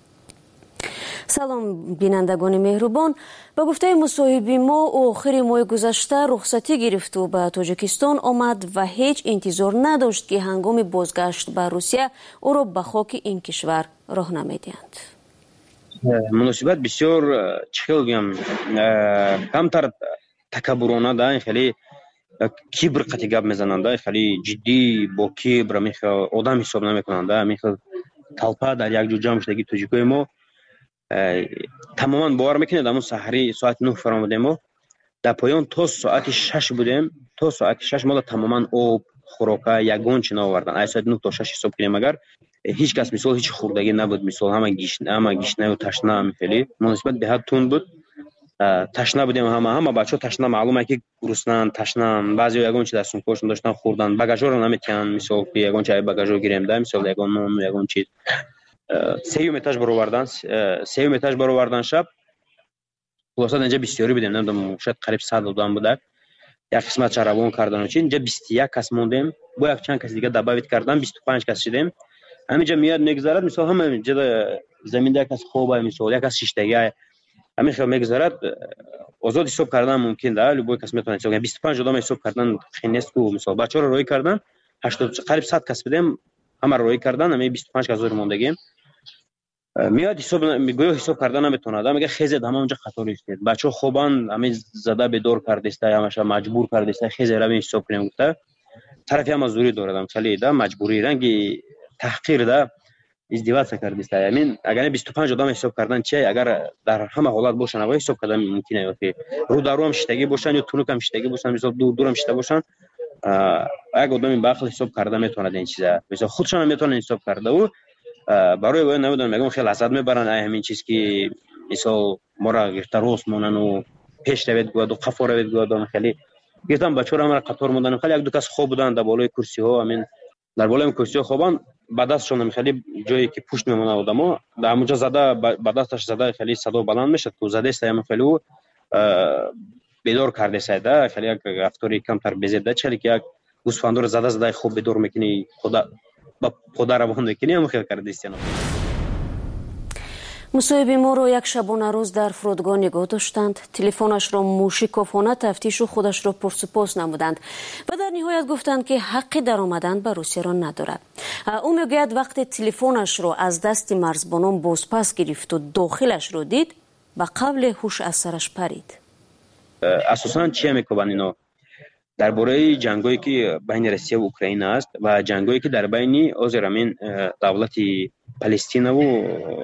سلام بینندگان مهربان، با گفته مصاحبه ما آخر ماه گذشته رخصتی گرفت و به تاجیکستان آمد و هیچ انتظار نداشت که هنگام بازگشت به روسیه او را به خاک این کشور راه نمیدهند. مناسبت بسیار چه بگم کمتر تکبرانه ده، خیلی کبر قطعی گپ میزننده، خیلی جدی با کبر میخه آدم حساب نمیکننده، میخه طلپه در یک جو جمع شدگی تاجیکای ما تماما باور میکنید. همون سحری ساعت 9 فرامودیم و در پایان تا ساعت 6 بودیم. تا ساعت 6 ما تماما آب خوراکه یگان چینا آوردن. از ساعت 9 تا 6 حساب کنیم اگر هیچ کس مثال هیچ خوردگی نبود، مثال همه گشنه و تشنه هم خیلی مناسبت به حد تند بود. تشنه بودیم، همه بچه ها تشنه، معلومه که گرسنه‌اند، تشنه‌اند. بعضی یگان چیز دستون کشون داشتن خوردن، بagaژ رو نمیتونن مثال یگان چای بagaژ رو گیریم ده، مثال یگان نون یگان چیز سیوم اتاج برآوردن شب. خلاصه اینجا بسیاری بودیم، نمیدونم شاید قریب 100 آدم بوده. یک قسمت چرابون کردن و چی اینجا 21 کس موندیم، با یک چند کس دیگه دعوت کردن 25 کس شدیم. همینجا میاد میگذرد، مثلا همه اینجا زمین یک کس خوبه، مثلا یک کس شیشتگی همین خیلی میگذرد. آزاد حساب کردن ممکن ده، لبوی کس میتونه حساب کنه. 25 آدم حساب کردن خیلی نیست که مثلا بچه‌ها رو روی کردن 80 قریب 100 کس بودیم، همه رو روی کردن، همین 25 کس زور موندگیم. میاد حساب میگه حساب کردن نمیتونه، میگه خیزید همه اونجا خطر است، بچه‌ها خوبان همه زده به دور کرده است، همش مجبور کرده است خیزید رو حساب کنیم. گفته طرفی هم مزدوری دارم خیلی ده مجبوری رنگی تحقیر ده ازدواج کرده است. همین اگر 25 آدم حساب کردن چه اگر در همه حالت باشن و حساب کردن ممکنه که رو درو هم شتگی باشن یا تونک هم شتگی باشن، مثلا دور هم شته باشن، اگه آدم باخل حساب کرده میتونه این چیزا مثلا خودشون میتونن حساب کرده و برای وای نمیدونم میگم خیلی لذت میبرن همین چیز که مثلا ما را گرفته روز مونن و پیش روید گواد و قفا روید گواد خیلی گفتم بچه‌ها هم قطار موندن، خیلی یک دو کس خوب بودن در بالای کرسی ها، همین در بالای کرسی ها خوبن، بعد دستشون خیلی جایی که پشت میمونه آدما در اونجا زده بعد دستش زده خیلی صدا بلند میشه تو زده است، هم خیلی بیدار کرده سایده، خیلی یک رفتاری کمتر بزده چلی که یک گوسفندور زده خوب بیدار میکنی خدا با خدا روان میکنیم خیلی کردیستیم. مصاحبه ما را یک شبانه روز در فرودگاه نگاه داشتند. تلفنش را موشکافانه تفتیش و خودش را پرسپوس نمودند و در نهایت گفتند که حق در آمدن به روسیه را ندارد. او میگوید وقتی تلفنش را از دست مرزبانان بازپس گرفت و داخلش را دید به قبل هوش از سرش پرید. اساساً چی میگویند اینا؟ درباره جنگایی که بین روسیه و اوکراین است و جنگایی که در بین آزرامین دولت فلسطین و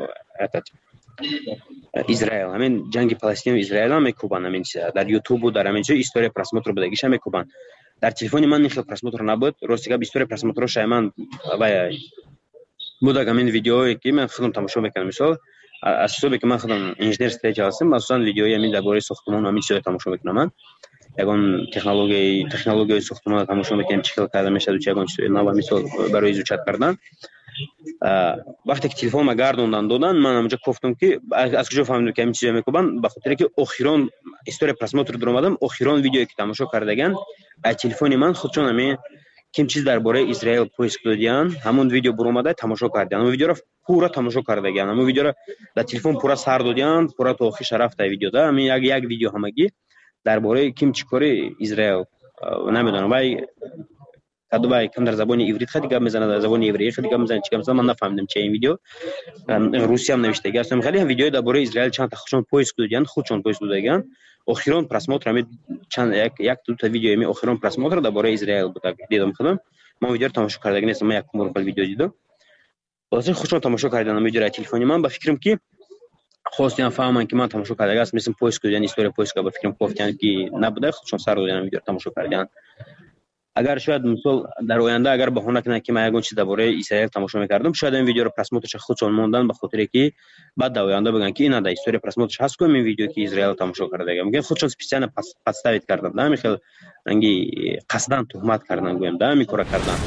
اسرائیل، همین جنگ فلسطین و اسرائیل هم میکوبند. همین در یوتیوب و در همین جای استوری پراسموتر بدگیش هم میکوبند. در تلفن من خیلی پراسموتر نبود، راستیگه استوری پراسموتر شایمان و بودم همین ویدیویی که من خودم تماشا میکنم. مثلا اساساً که من خودم انجینر استیج هستم، مثلا ویدیوی همین درباره ساختمان همین چیزا تماشا میکنم. من یگان تکنولوژی ساختمان تماشا میکنم چه خیلی کرده میشه و چه یگان چیزای نو مثلا برای ایجاد کردن. وقتی که تلفن ما گردوندن دادن من اونجا گفتم که از کجا فهمیدم که همین چیزا میکنن؟ به خاطر که اخیران استوری پراسموتر در اومدم، اخیران ویدیویی که تماشا کردگان از تلفن من خودشون همین کیم چیز درباره اسرائیل پوست دادیان، همون ویدیو بر اومده تماشا کردن. اون ویدیو رو پورا تماشا کردگان، همون ویدیو رو در تلفن پورا سر دادیان، پورا تا آخرش رفت ویدیو ده. همین یک ویدیو همگی درباره کیم چیکاری اسرائیل نمیدونم وای کدو وای کم در زبان عبری خیلی گپ میزنه، در زبان عبری خیلی گپ میزنه. چیکار من نفهمیدم چه این ویدیو روسی هم نوشته گفتم خیلی هم ویدیو درباره اسرائیل چند تا خودشون پوست دادن، خودشون پوست دادن. اخیران پراسموتر می چند یک دو تا ویدیو می اخیران پراسموتر درباره اسرائیل بود دیدم خودم. من ویدیو رو تماشا کردم نیستم، من یک مورد ویدیو دیدم. واسه خودشون تماشا کردن ویدیو را تلفنی من با فکرم که خواستم فهمم که من تماشا کردم است مثل پوست کردن استوری پوست که با فکرم گفتن که نبوده خودشون سر دادن ویدیو تماشا کردن. اگر شاید مثلا در آینده اگر بهونه کنه که من یگان چیز درباره اسرائیل تماشا می‌کردم، شاید این ویدیو رو پراسموترش خودشون موندن به خاطر که بعد در آینده بگن که اینا در استوری پراسموترش هست که این ویدیو که اسرائیل تماشا کرده میگن خودشون اسپیسیال پستاویت کردن، نه میخواد انگی قصداً تهمت کردن گویم ده میکره کردن.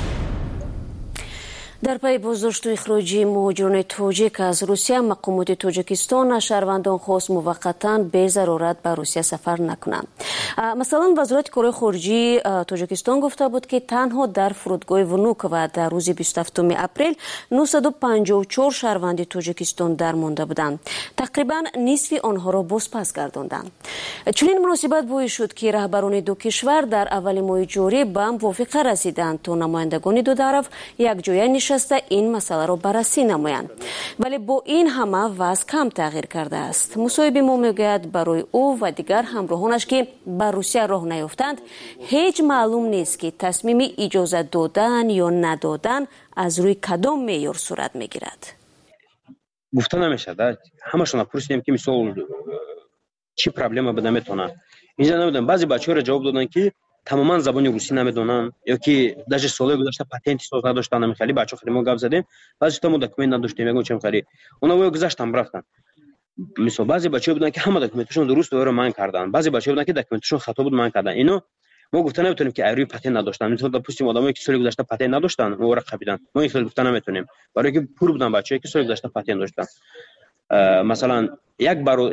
در پی بازداشت و اخراج مهاجران تاجیک از روسیه، مقامات تاجیکستان شهروندان خواست موقتا به ضرورت به روسیه سفر نکنند. مثلا وزارت کارهای خارجه تاجیکستان گفته بود که تنها در فرودگاه ونوک و در روز 27 اپریل 954 شهروند تاجیکستان درمانده بودند. تقریبا نصف آنها را بازپس گرداندند. چنین مناسبت باعث شد که رهبران دو کشور در اول ماه جاری به موافقه رسیدند تا نمایندگان دو طرف یک جای نشسته این مسئله را بررسی نمایند. ولی با این همه وضع کم تغییر کرده است. مصاحبه ما میگوید برای او و دیگر همراهانش که به روسیه راه نیافتند هیچ معلوم نیست که تصمیم اجازه دادن یا ندادن از روی کدام معیار صورت میگیرد. گفتن نمیشه. همشون پرسیدیم که مثلا چی پرابلم بده میتونه. اینجا نمیدونم بعضی بچه‌ها را جواب دادن که تماما زبان روسی نمیدونن یا که داش سال گذشته پاتنت ساز نداشتن. نمیخواد بچه‌ها خیلی ما گپ زدیم بعضی تا دکمنت نداشتیم میگم چه میخواد اونا گذاشتن رفتن. مثلا بعضی بچه‌ها بودن که همه دکمنتشون درست و من کردن، بعضی بچه‌ها بودن که دکمنتشون خطا بود من کردن. اینو ما گفتن نمیتونیم که ایروی پاتنت نداشتن. مثلا پوستیم آدمایی که سال گذشته پاتنت نداشتن و ورق خریدن ما این خیلی گفتن نمیتونیم برای که پول بودن بچه‌ای که سال گذشته پاتنت داشتن. مثلا یک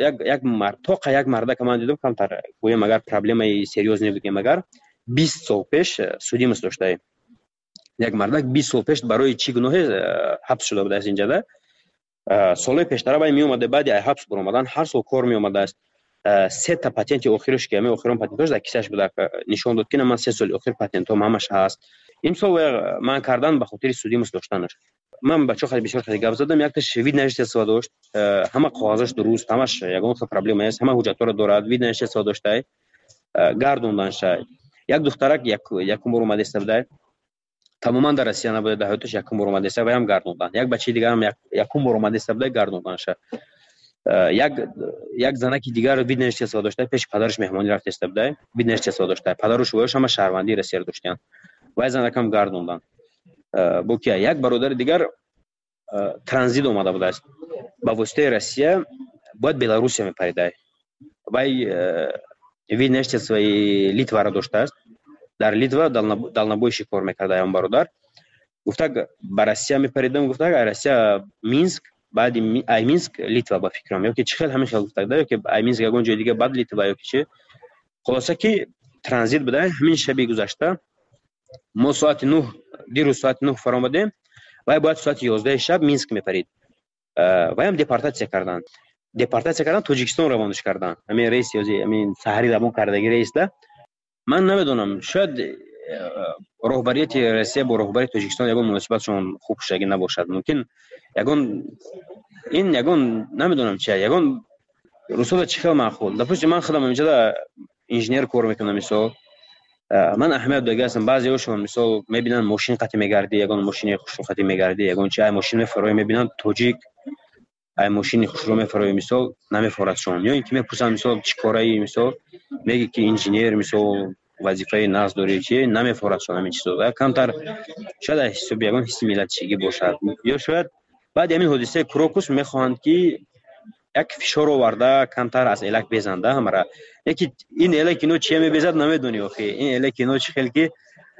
مرد که من دیدم کمتر گویم اگر پرابلم سریوز نبگیم اگر 20 سال پیش سودی مست داشته. یک مرد 20 سال پیش برای چی گناه حبس شده بود از اینجا ده. سال پیش طرف می اومده بعد از حبس بر اومدن هر سال کار می اومده است. 3 تا پاتنت اخیرش که اخیران پاتنتش در کیسش بود نشون داد که من 3 سال اخیر پاتنتم همش هست. این سال من کردن به خاطر سودی مست داشتنش. من بچه‌ها خیلی بسیار خیلی گپ زدم. یک تا شوید نوشته استفاده داشت، همه کاغذش درست، همش یگان پرابلم است، همه حجت رو دارد، وید نوشته استفاده داشته گردوندن شاید. یک دخترک یکم بار اومده استفاده تماما در روسیه نبوده دهاتش یکم بار اومده استفاده هم گردوندن. یک بچه دیگه هم یکم بار اومده استفاده گردوندن شاید. یک زنکی دیگر وید نوشته استفاده داشته پیش پدرش مهمانی رفت استفاده وید نوشته استفاده داشته پدرش و هم شهروندی روسیه داشتن و زنک هم گردوندن. بوکیا یک برادر دیگر ترانزیت اومده بود است با واسطه روسیه باید بلاروس میپریده وای وی نشته سوی لیتوا را داشته است. در لیتوا دالنابویشی کار میکرده هم برادر گفته با روسیه میپریدم. گفته روسیه مینسک بعد ای مینسک لیتوا با فکرم یا که چه خیلی همین خیلی گفته که ای مینسک یگان جای دیگه بعد لیتوا یا که چه خلاصه که ترانزیت بوده. همین شبی گذشته ما ساعت 9 دیروز ساعت 9 فرامدیم وای باید ساعت 11 شب مینسک میپرید. وای هم دپارتاسیا کردن تاجیکستان روانش کردن. همین رئیس یازی همین سحری زبون کردگی رئیس ده. من نمیدونم شاید رهبریت روسیه با رهبری تاجیکستان یگان مناسبتشون خوب شده نباشد. ممکن یگان نمیدونم چیه یگان رسول چه خیلی معقول. دپوس من خودم اینجا انجینیر کار میکنم. مثلا من اهمیت دیگه هستم. بعضی هاشون مثلا میبینن ماشین قطع میگردی یگان ماشین خوشرو قطع میگردی یگان چه ماشین فرای میبینن تاجیک ای ماشین خوشرو میفرای مثلا نمیفرادشون یا اینکه میپرسن مثلا چی کاری مثلا میگه که انجینیر مثلا وظیفه نقض داره چی نمیفرادشون همین چیزا کمتر شاید حساب یگان حس ملتچگی باشد. یا شاید بعد همین حادثه کروکوس میخواهند که یک فشار آورده کمتر از الک بزنده همرا یکی این الک اینو چی میبزد نمیدونی آخه این الک اینو چه خیلی که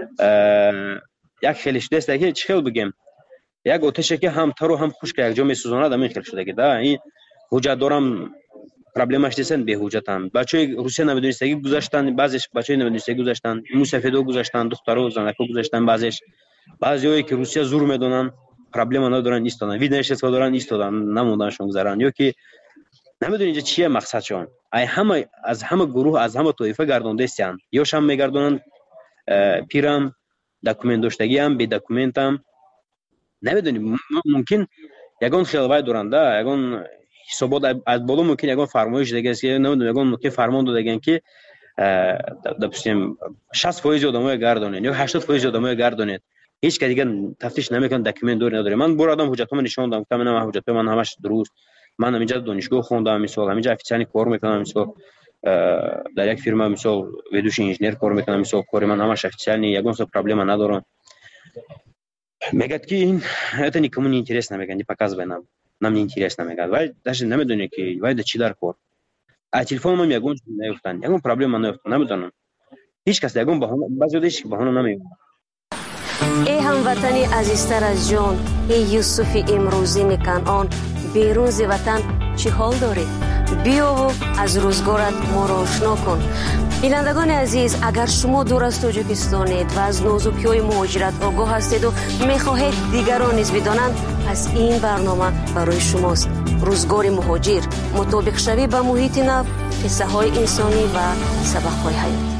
یک خیلیش دست که چه خیلی بگم یک آتشه که هم تر و هم خشک یک جا میسوزاند همین خیلی شده که ده این حجت دارم پرابلمش دیسن به حجتم بچه روسیه نمیدونستگی گذاشتن بعضیش بچه نمیدونستگی گذاشتن موسفیدو گذاشتن دخترو زنکو گذاشتن بعضیایی که روسیه زور میدونن پرابلم ندارن ایستادن ویدنش است دارن ایستادن نموندنشون گذران یا که نمیدونی اینجا چیه مقصدشون ای همه از همه گروه از همه طایفه گردونده استن یا شام میگردونن پیرم دکومنت داشتگی هم بی دکومنت هم نمیدونی ممکن یگان خیلی دارنده یگان حسابات از بالا ممکن یگان فرمایش دیگه است که نمیدونم یگان ممکن فرمان دادگن که دپسیم 60% آدمای گردونن یا 80% آدمای گردونن هیچ که دیگه تفتیش نمیکنه دکومنت دور نداره. من بر آدم حجتامو نشون دادم گفتم من حجت من همش درست من همینجا دانشگاه خوندم مثلا همینجا افیسیانی کار میکنم مثلا در یک فرما مثلا ویدوش انجینیر کار میکنم مثلا کار من همش افیسیانی یگان سو پرابلم ندارم. میگه که این это никому не интересно میگن показывай нам не интересно میگن وای даже نمیدونه که وای چی در کار а телефон من یگان نیفتن یگان پرابلم نیفتن نمیدونم هیچ کس یگان بعضی دیش بهانه نمیگه. ای هموطنی عزیزتر از جان ای یوسف امروزین کنعان بیرون ز وطن چی حال داری بیا و از روزگارت ما را آشنا کن. بینندگان عزیز اگر شما دور از تاجیکستانید و از نازکی‌های مهاجرت آگاه هستید و میخواهید دیگران نیز بدانند پس این برنامه برای شماست. روزگار مهاجر مطابق شوی به محیط نو قصه های انسانی و سبق های حیاتی.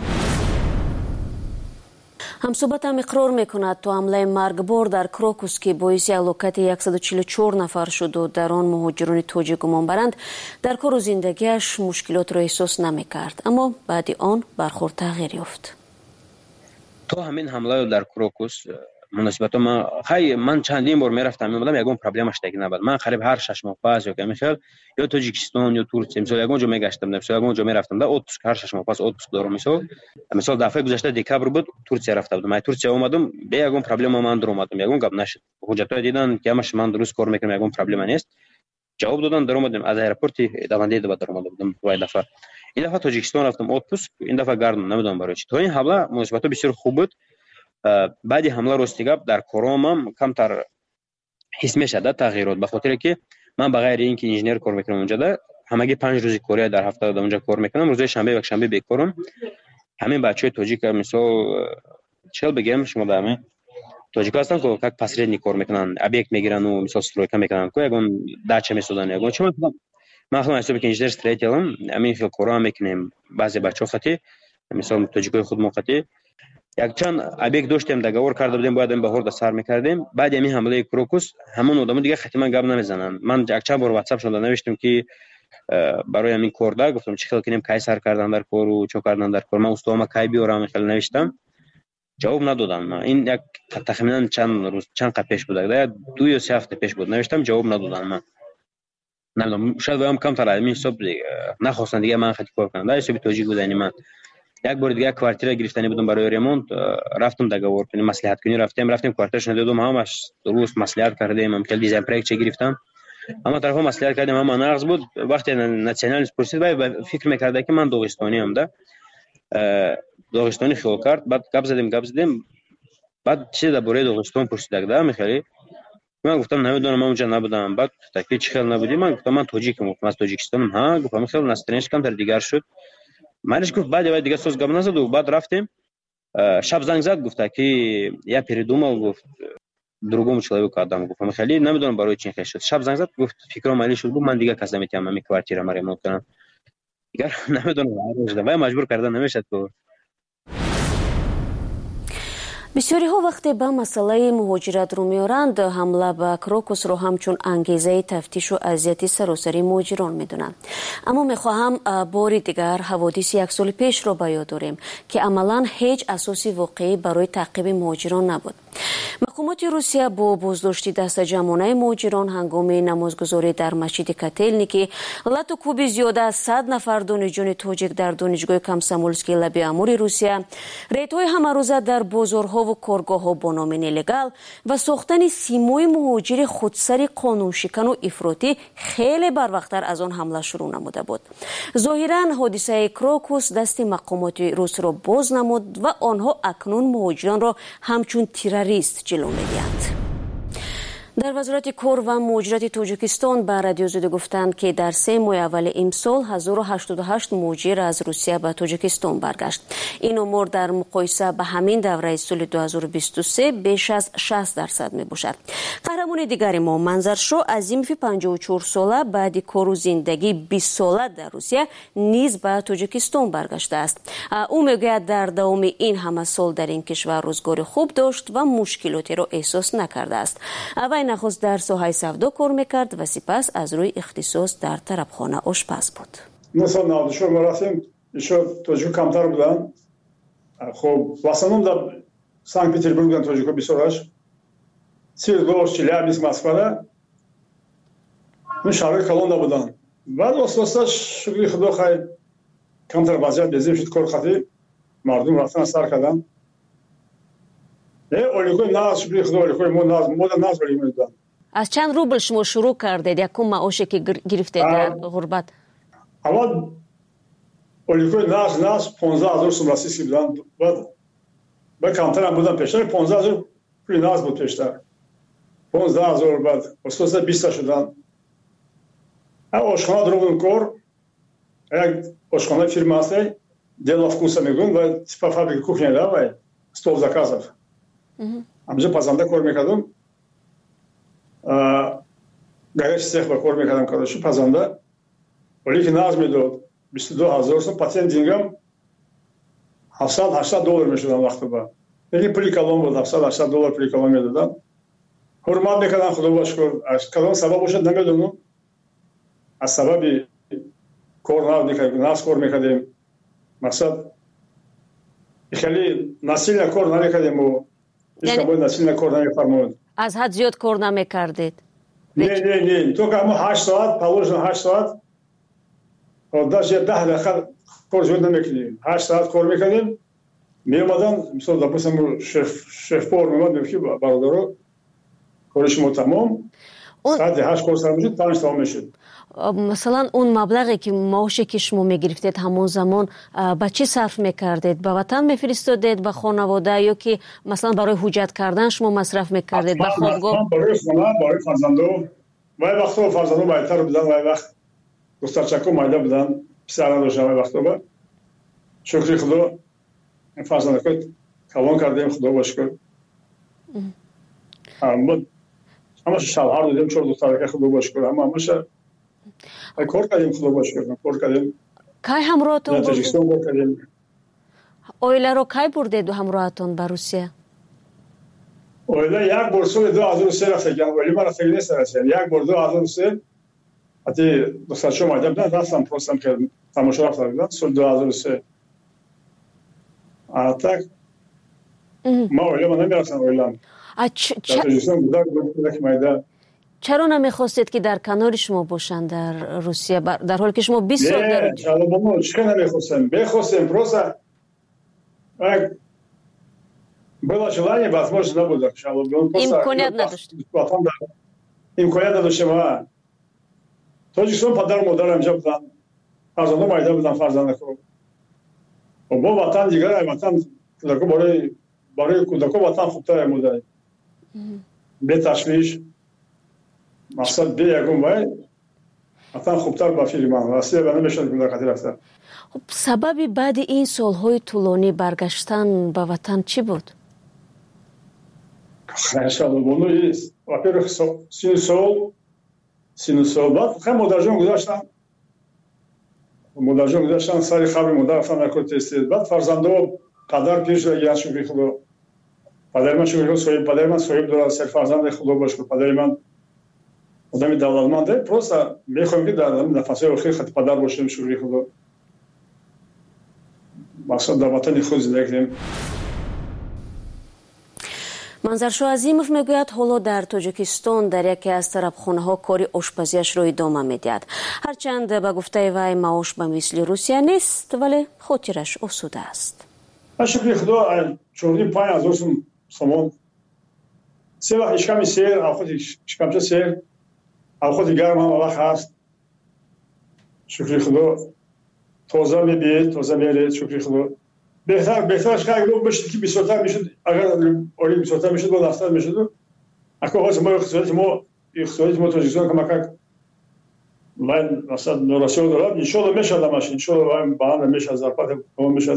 همصحبتم اقرار میکند تو حمله مرگبار در کروکوس که باعث هلاکت 144 نفر شد و در آن مهاجران تاجیک گمان برند در کار و زندگیش مشکلات را احساس نمیکرد اما بعد آن برخورد تغییر یافت. تو همین حمله در کروکوس مناسبت من چندین بار میرفتم میمدم یگان پرابلمش دیگه نبود. من قریب هر 6 ماه پس یا کمیخل یا تاجیکستان یا ترکیه مثلا یگان جا میگشتم مثلا یگان جا میرفتم در اتوبوس هر 6 ماه پس اتوبوس دارم مثلا دفعه گذشته دکبر بود ترکیه رفته بودم من ترکیه اومدم به یگان پرابلم من در اومدم یگان گپ نشد حجتای دیدن که همش من درست کار میکنم یگان پرابلم نیست جواب دادن در اومدم از ایرپورت دوانده دو در اومدم وای دفعه این دفعه تاجیکستان رفتم اتوبوس این دفعه گردم نمیدونم برای چی تو این حمله مناسبت بسیار خوب بود. بعد حمله راستی گپ در کارم کمتر حس میشد تغییرات به خاطر که من بغیر اینکه انجینیر کار میکنم اونجا ده همگی 5 روز کاری در هفته اونجا کار میکنم روز شنبه و یک شنبه بیکارم. همین بچهای تاجیک مثلا چه بگم شما دامه تاجیک هستن که یک پسرینی کار میکنن ابیکت میگیرن و مثلا استرویکا میکنن که یگان داچه میسودن یگان چون من خودم حساب که انجینیر استریتلم همین خیلی کارا میکنیم بعضی بچه‌ها خاطی مثلا تاجیکای خود موقتی یک چند ابیک داشتیم دگور کرده بودیم باید به هورد سر میکردیم. بعد همین حمله کروکوس همون آدم دیگه خاطی گپ نمیزنن. من یک چند بار واتساپ شده نوشتم که برای همین کوردا گفتم چه خیلی کنیم کای سر کردن در کور و چه کردن در کور من استوام کای بیارم خیلی نوشتم جواب ندادن. من این یک تخمینا چند روز چند قد پیش بود ده 2 یا 3 هفته پیش بود نوشتم جواب ندادن. من نمیدونم شاید هم کم تر همین حساب نخواستن دیگه من خاطی کار کنم در حساب توجیه بودنی من یک بار دیگه کوارتیر گرفتنی بودم برای ریمونت رفتم دگور کنیم مصلحت کنی رفتیم کوارترش دیدم همش درست مصلحت کردیم هم کلی دیزاین پروژه گرفتم اما طرفا مصلحت کردیم اما نقص بود. وقتی ناسیونال پرسید باید فکر می‌کرد که من داغستانی ام ده داغستانی خیال کرد بعد گپ زدیم بعد چه درباره داغستان پرسید ده میخوای من گفتم نمیدونم من اونجا نبودم. بعد تاکید چه خیال نبودی من گفتم من تاجیکم از تاجیکستانم ها گفتم خیلی نستنش کم تر دیگر شد منش گفت بعد دیگه سوز گپ نزد و بعد رفتیم شب زنگ زد گفت که یا پریدومال گفت другому человеку отдам. Гуфтам, خیلی نمیدونم برای چی خیلی شد. شب زنگ زد گفت فکرم علی شد. گفت من دیگه کس نمیتونم همین کوارتیر ما ریمونت کنم. دیگه نمیدونم و مجبور کردن نمیشد که бисёриҳо вақте ба масъалаи муҳоҷиратро меоранд, ҳамла ба Крокусро ҳамчун ангезаи тафтишу азияти саросари муҳоҷирон медонанд. Аммо мехоҳам бори дигар ҳаводиси як соли пешро ба ёд орем, ки амалан ҳеҷ асоси воқеӣ барои таъқиби муҳоҷирон набуд. маҳкумоти Русия бо боздошти дастаҷамонаи муҳоҷирон ҳангоми намозгузорӣ дар масҷиди Котельники лату кӯби зиёда аз 100 нафар донишҷӯёни тоҷик дар донишгоҳи Комсомольскии лаби амури Русия, рейдҳои ҳамарӯза дар бозорҳо ва коргоҳҳо бо номи нелегал ва сохтани симои муҳоҷири худсари қонуншикану ифротӣ хеле барвақттар аз он ҳамла шурӯъ намуда буд. зоҳиран ҳодисаи Крокус дасти мақомоти русро боз намуд ва онҳо акнун муҳоҷиронро ҳамчун террорист ҷилӯ медиҳанд. дар вазорати кор ва муҳоҷирати Тоҷикистон ба радио Зуд гуфтанд, ки дар 3 моҳи аввали имсол 1088 муҳоҷир аз Русия ба Тоҷикистон баргашт. ин омор дар муқоиса ба ҳамин давраи соли 2023 беш аз 60% мебошад. қаҳрамони дигари мо Манзаршо Азимови 54 сола баъди кору зиндагии 20 сола дар Русия низ ба Тоҷикистон баргаштааст. ӯ мегӯяд дар давоми ин ҳама сол дар ин кишвар рӯзгори хуб дошт ва мушкилотеро эҳсос накардааст. вай нахуст дар соҳаи савдо кор мекард ва сипас аз рӯи ихтисос дар тарабхона ошпаз буд. Сал 94 мо рафтем, ишо тоҷико камтар буданд. Хоб в основном дар Санкт-Петербург буданд тоҷико бисёраш. Свердловск, Челябинск, Москвада. Ну шаҳрҳои калон набуданд. Баъд ососта шукри худо хай камтар вазъият безем шуд, кор хати мардум рафтан сар карданд. оликои нағз шукри худо оликои мо дар нағз олик медоданд. аз чанд рубл шумо шурӯъ кардед якум маоше ки гирифтед дар ғурбат? аввал оликои нағз 15000 сум российский буданд. баъд камтарам буданд. пештар 15000 пули нағз буд. пештар 15000 баъд ососта 20 шуданд. ошхона дорудем кор. як ошхона фирма аст, дело вкуса мегӯянд ва типа фабрика кухня давай стол заказов. ҳамҷо пазанда кор мекардам. горячий цех ба кор мекардам. кадошу пазанда оле ки нағз медод 22000 сум. патент дингам 700-800 доллар мешудам вақто ба. яки пули калон буд. 700-800 доллар пули калон медодам. ҳурмат мекардам. худо ба шукр. аз кадом сабаб бошад намедонам. аз сабаби кор нағз кор мекардем. мақсад хеле насилна кор намекардем. насилна кор намефармонд. аз ҳад зиёд кор намекардед? не то ки 8 соат положено 8 соат даже 10 дақиқа кор зиёд намекардем. 8 соат кор мекардем. меомадам мисол допустим шеф-повар меомад мегӯфт ки бародаро кори шумо тамом. саати 8 кор сар мешуд, 5 тамом мешуд. масалан он маблағе ки маоше ки шумо мегирифтед ҳамон замон ба чӣ сарф мекардед? ба ватан мефиристодед, ба хонавода, ё ки масалан барои ҳуҷҷат кардан шумо масраф мекардед? ба хобгоҳ? барои хона, барои фарзандо. вай вақто фарзандо майтар буданд. вай вақт духтарчако майда буданд. писар надоштам. вай вақто ба шукри худо фарзандако калон кардем. худо ба шукр. ҳамаша шавҳар додем. 4 духтарака. худо ба шукр. ҳамаша кор кардем. худо ба шукр. кор кардем. кай ҳамроҳатон бурдед? Тоҷикистон кор кардем. оиларо кай бурдед ҳамроҳатон ба Русия? оила як бор соли 2003 рафтаган. оила ма рафтагӣ нест Русия. як бор 2003 ҳати духтарчо майда буданд. рафтам простам кардам. тамошо рафтам буданд соли 2003. так ма оила ма намерафтам. оилам Тоҷикистон будак майда. чаро намехостед ки дар канори шумо бошанд дар Русия, дар ҳоле ки шумо 20 сол дар чӣ намехостем? бехостем. просто было желание, возможно, набуд. имконият надоштем. имконият надоштем. Тоҷикистон падару модар амҷо буданд. фарзандо майда буданд. фарзандако бо ватан дигар. ватан кӯдако барои кӯдако ватан хубтар мудай. беташвиш. мақсад бе ягон вай ватан хубтар ба фикри ман. Россия ба намешад кӯдакати рафта. сабаби баъди ин солҳои тӯлонӣ баргаштан ба ватан чӣ буд? انشالله بونو во-первых سینوسول بعد خیلی مادرجان گذاشتن سر خبر مادر رفتن نکرد تستید بعد فرزنده پدر پیش گیرن شکری خدا پدر من شکری خدا صاحب پدر من صاحب داره سر فرزند خدا باشه پدر من آدمی دولتمنده پروسا میخوایم که در نفسهای آخر خط پدر باشیم شکری خدا مقصد در وطن خود زندگی کنیم. манзаршо азимов мегӯяд ҳоло дар тоҷикистон дар яке аз тарабхонаҳо кори ошпазиашро идома медиҳад. ҳарчанд ба гуфтаи вай маош ба мисли русия нест, вале хотираш осуда аст. шукри худо 4-5 сум сомон се вақт ишками сер авхоти ишкамча сер авхоти гарм ҳам вақт ҳаст. шукри худо тоза мебиед тоза меред. шукри худо بهترش که اگر بشه که بیشتر میشد اگر اولی بیشتر میشد با دفتر میشد اگه خواست ما اقتصادی ما توجیهان کمک من مثلا نوراسیون دارم انشالله میشه دمش انشالله هم بالا میشه از زرپات کم میشه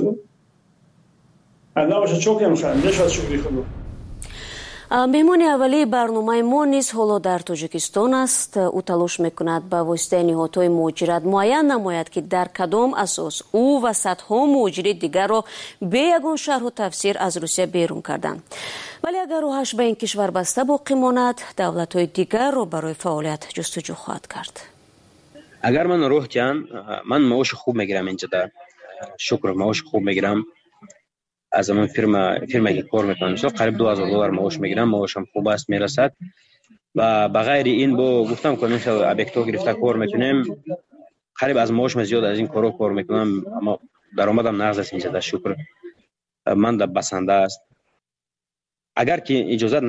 انا باشه چوکی میخوام میشه شکری خدا. меҳмони аввалии барномаи мо низ ҳоло дар тоҷикистон аст. ӯ талош мекунад ба воситаи ниҳодҳои муҳоҷират муайян намояд ки дар кадом асос ӯ ва садҳо муҳоҷири дигарро бе ягон шарҳу тафсир аз русия берун карданд. вале агар роҳаш ба ин кишвар баста боқӣ монад, давлатҳои дигарро барои фаъолият ҷустуҷӯ хоҳад кард. агар ман роҳ диҳанд ман маоши хуб мегирам инҷода. шукр маоши хуб мегирам. از همون فیرمایی که کار میکنم مثلا قریب $2000 معاش میگیرم. معاشم خوب است میرسد و بغیر این با گفتم که مثلا ابیکتو گرفته کار میکنیم قریب از معاشم زیاد از این کارو کار میکنم اما درآمدم نقص است اینجا. شکر من در بسنده است. اگر که اجازه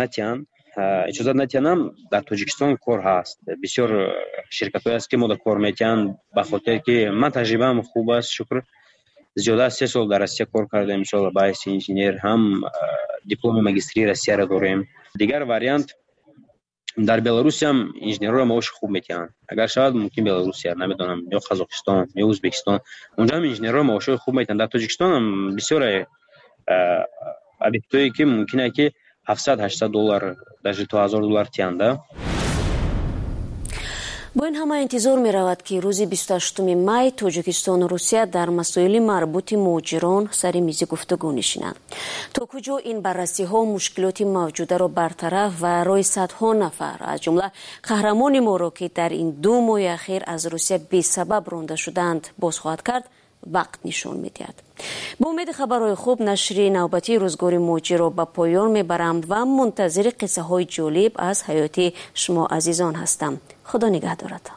نتیانم در تاجیکستان کار هست. بسیار شرکت‌های است که ما در کار میکنن به خاطر که من تجربه‌ام خوب است. شکر زیاده 3 سال در روسیه کار کردم. ان شاء الله باعث انجینیر هم دیپلم ماجستری روسیه را داریم. دیگر واریانت در بلاروس هم انجینرها معاش خوب میتونن. اگر شاید ممکن بلاروس نمیدونم یا قزاقستان یا ازبکستان اونجا هم انجینرها معاش خوب میتونن. در تاجیکستان هم بسیار ابیکتایی که ممکنه که $700-800 در $2000 تیانده. бо ин ҳама интизор меравад ки рӯзи 28 май тоҷикистону русия дар масоили марбути муҳоҷирон сари мизи гуфтугӯ нишинанд. то куҷо ин баррасиҳо мушкилоти мавҷударо бартараф ва роҳи садҳо нафар аз ҷумла қаҳрамони моро ки дар ин 2 моҳи ахир аз русия бесабаб ронда шуданд боз хоҳад кард вақт нишон медиҳад. бо умеди хабарҳои хуб нашри навбатии рӯзгори муҳоҷирро ба поён мебарам ва мунтазири қиссаҳои ҷолиб аз ҳаёти шумо азизон ҳастам. худо нигаҳдоратон.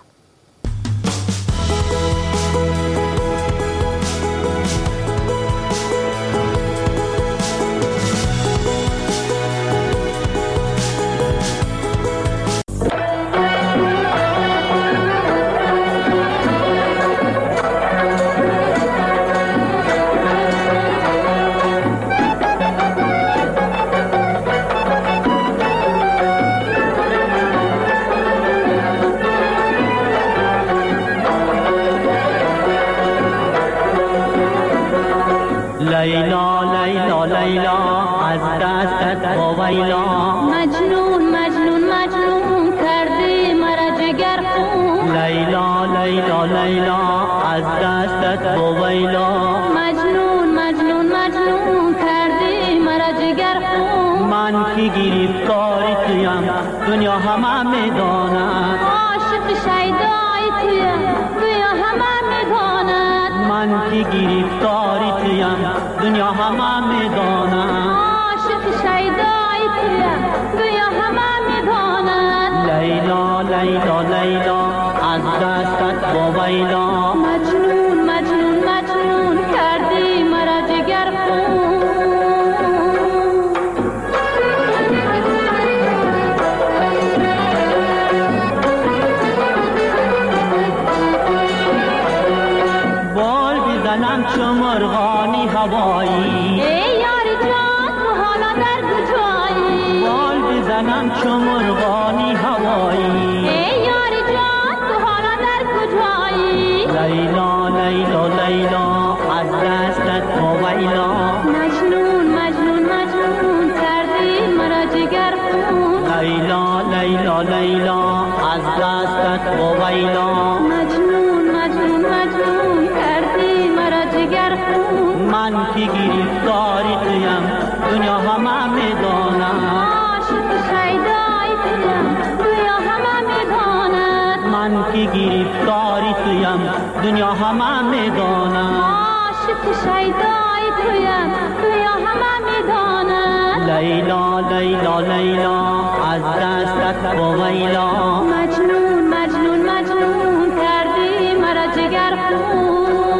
لیلا لیلا لیلا از دستت ویلا مجنون مجنون مجنون کردی مرا جگر خون لیلا لیلا لیلا از دستت ویلا مجنون مجنون مجنون کردی مرا جگر خون من که گرفتاری تویم دنیا همه میداند عاشق شیدای تویم دنیا همه میداند من که گرفتاری تویم دنیا همه میداند عاشق شیدای تویم دنیا همه میداند لیلا لیلا لیلا از دستت ویلا مجنون مجنون مجنون کردی مرا جگر خون بال بزنم چو مرغانی هوایی ای یاری جان تو حالا در کجایی بال بزنم چو مرغانی هوایی ای یاری جان تو حالا در کجایی لیلا لیلا لیلا از دستت ویلا مجنون مجنون مجنون کردی مرا جگر دستت با ویلا مجنون مجنون مجنون کردی مرا جگر خون من که گرفتاری تویم دنیا همه میداند عاشق شیدای تویم دنیا همه میداند من که گرفتاری تویم دنیا همه میداند عاشق شیدای تویم دنیا همه میداند لیلا لیلا لیلا از دستت با ویلا مجنون مجنون مجنون کردی مرا جگر خون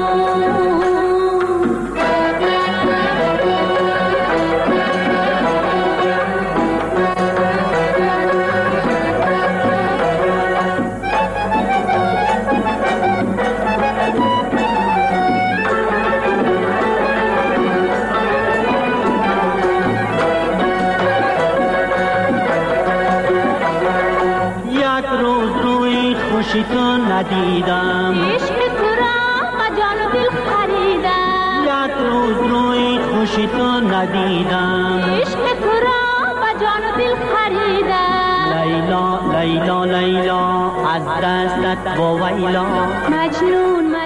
خوشی تو ندیدم عشق تو را با جان و دل خریدم یک روز روی خوشی تو ندیدم عشق تو را با جان و دل خریدم لیلا لیلا لیلا از دستت با ویلا مجنون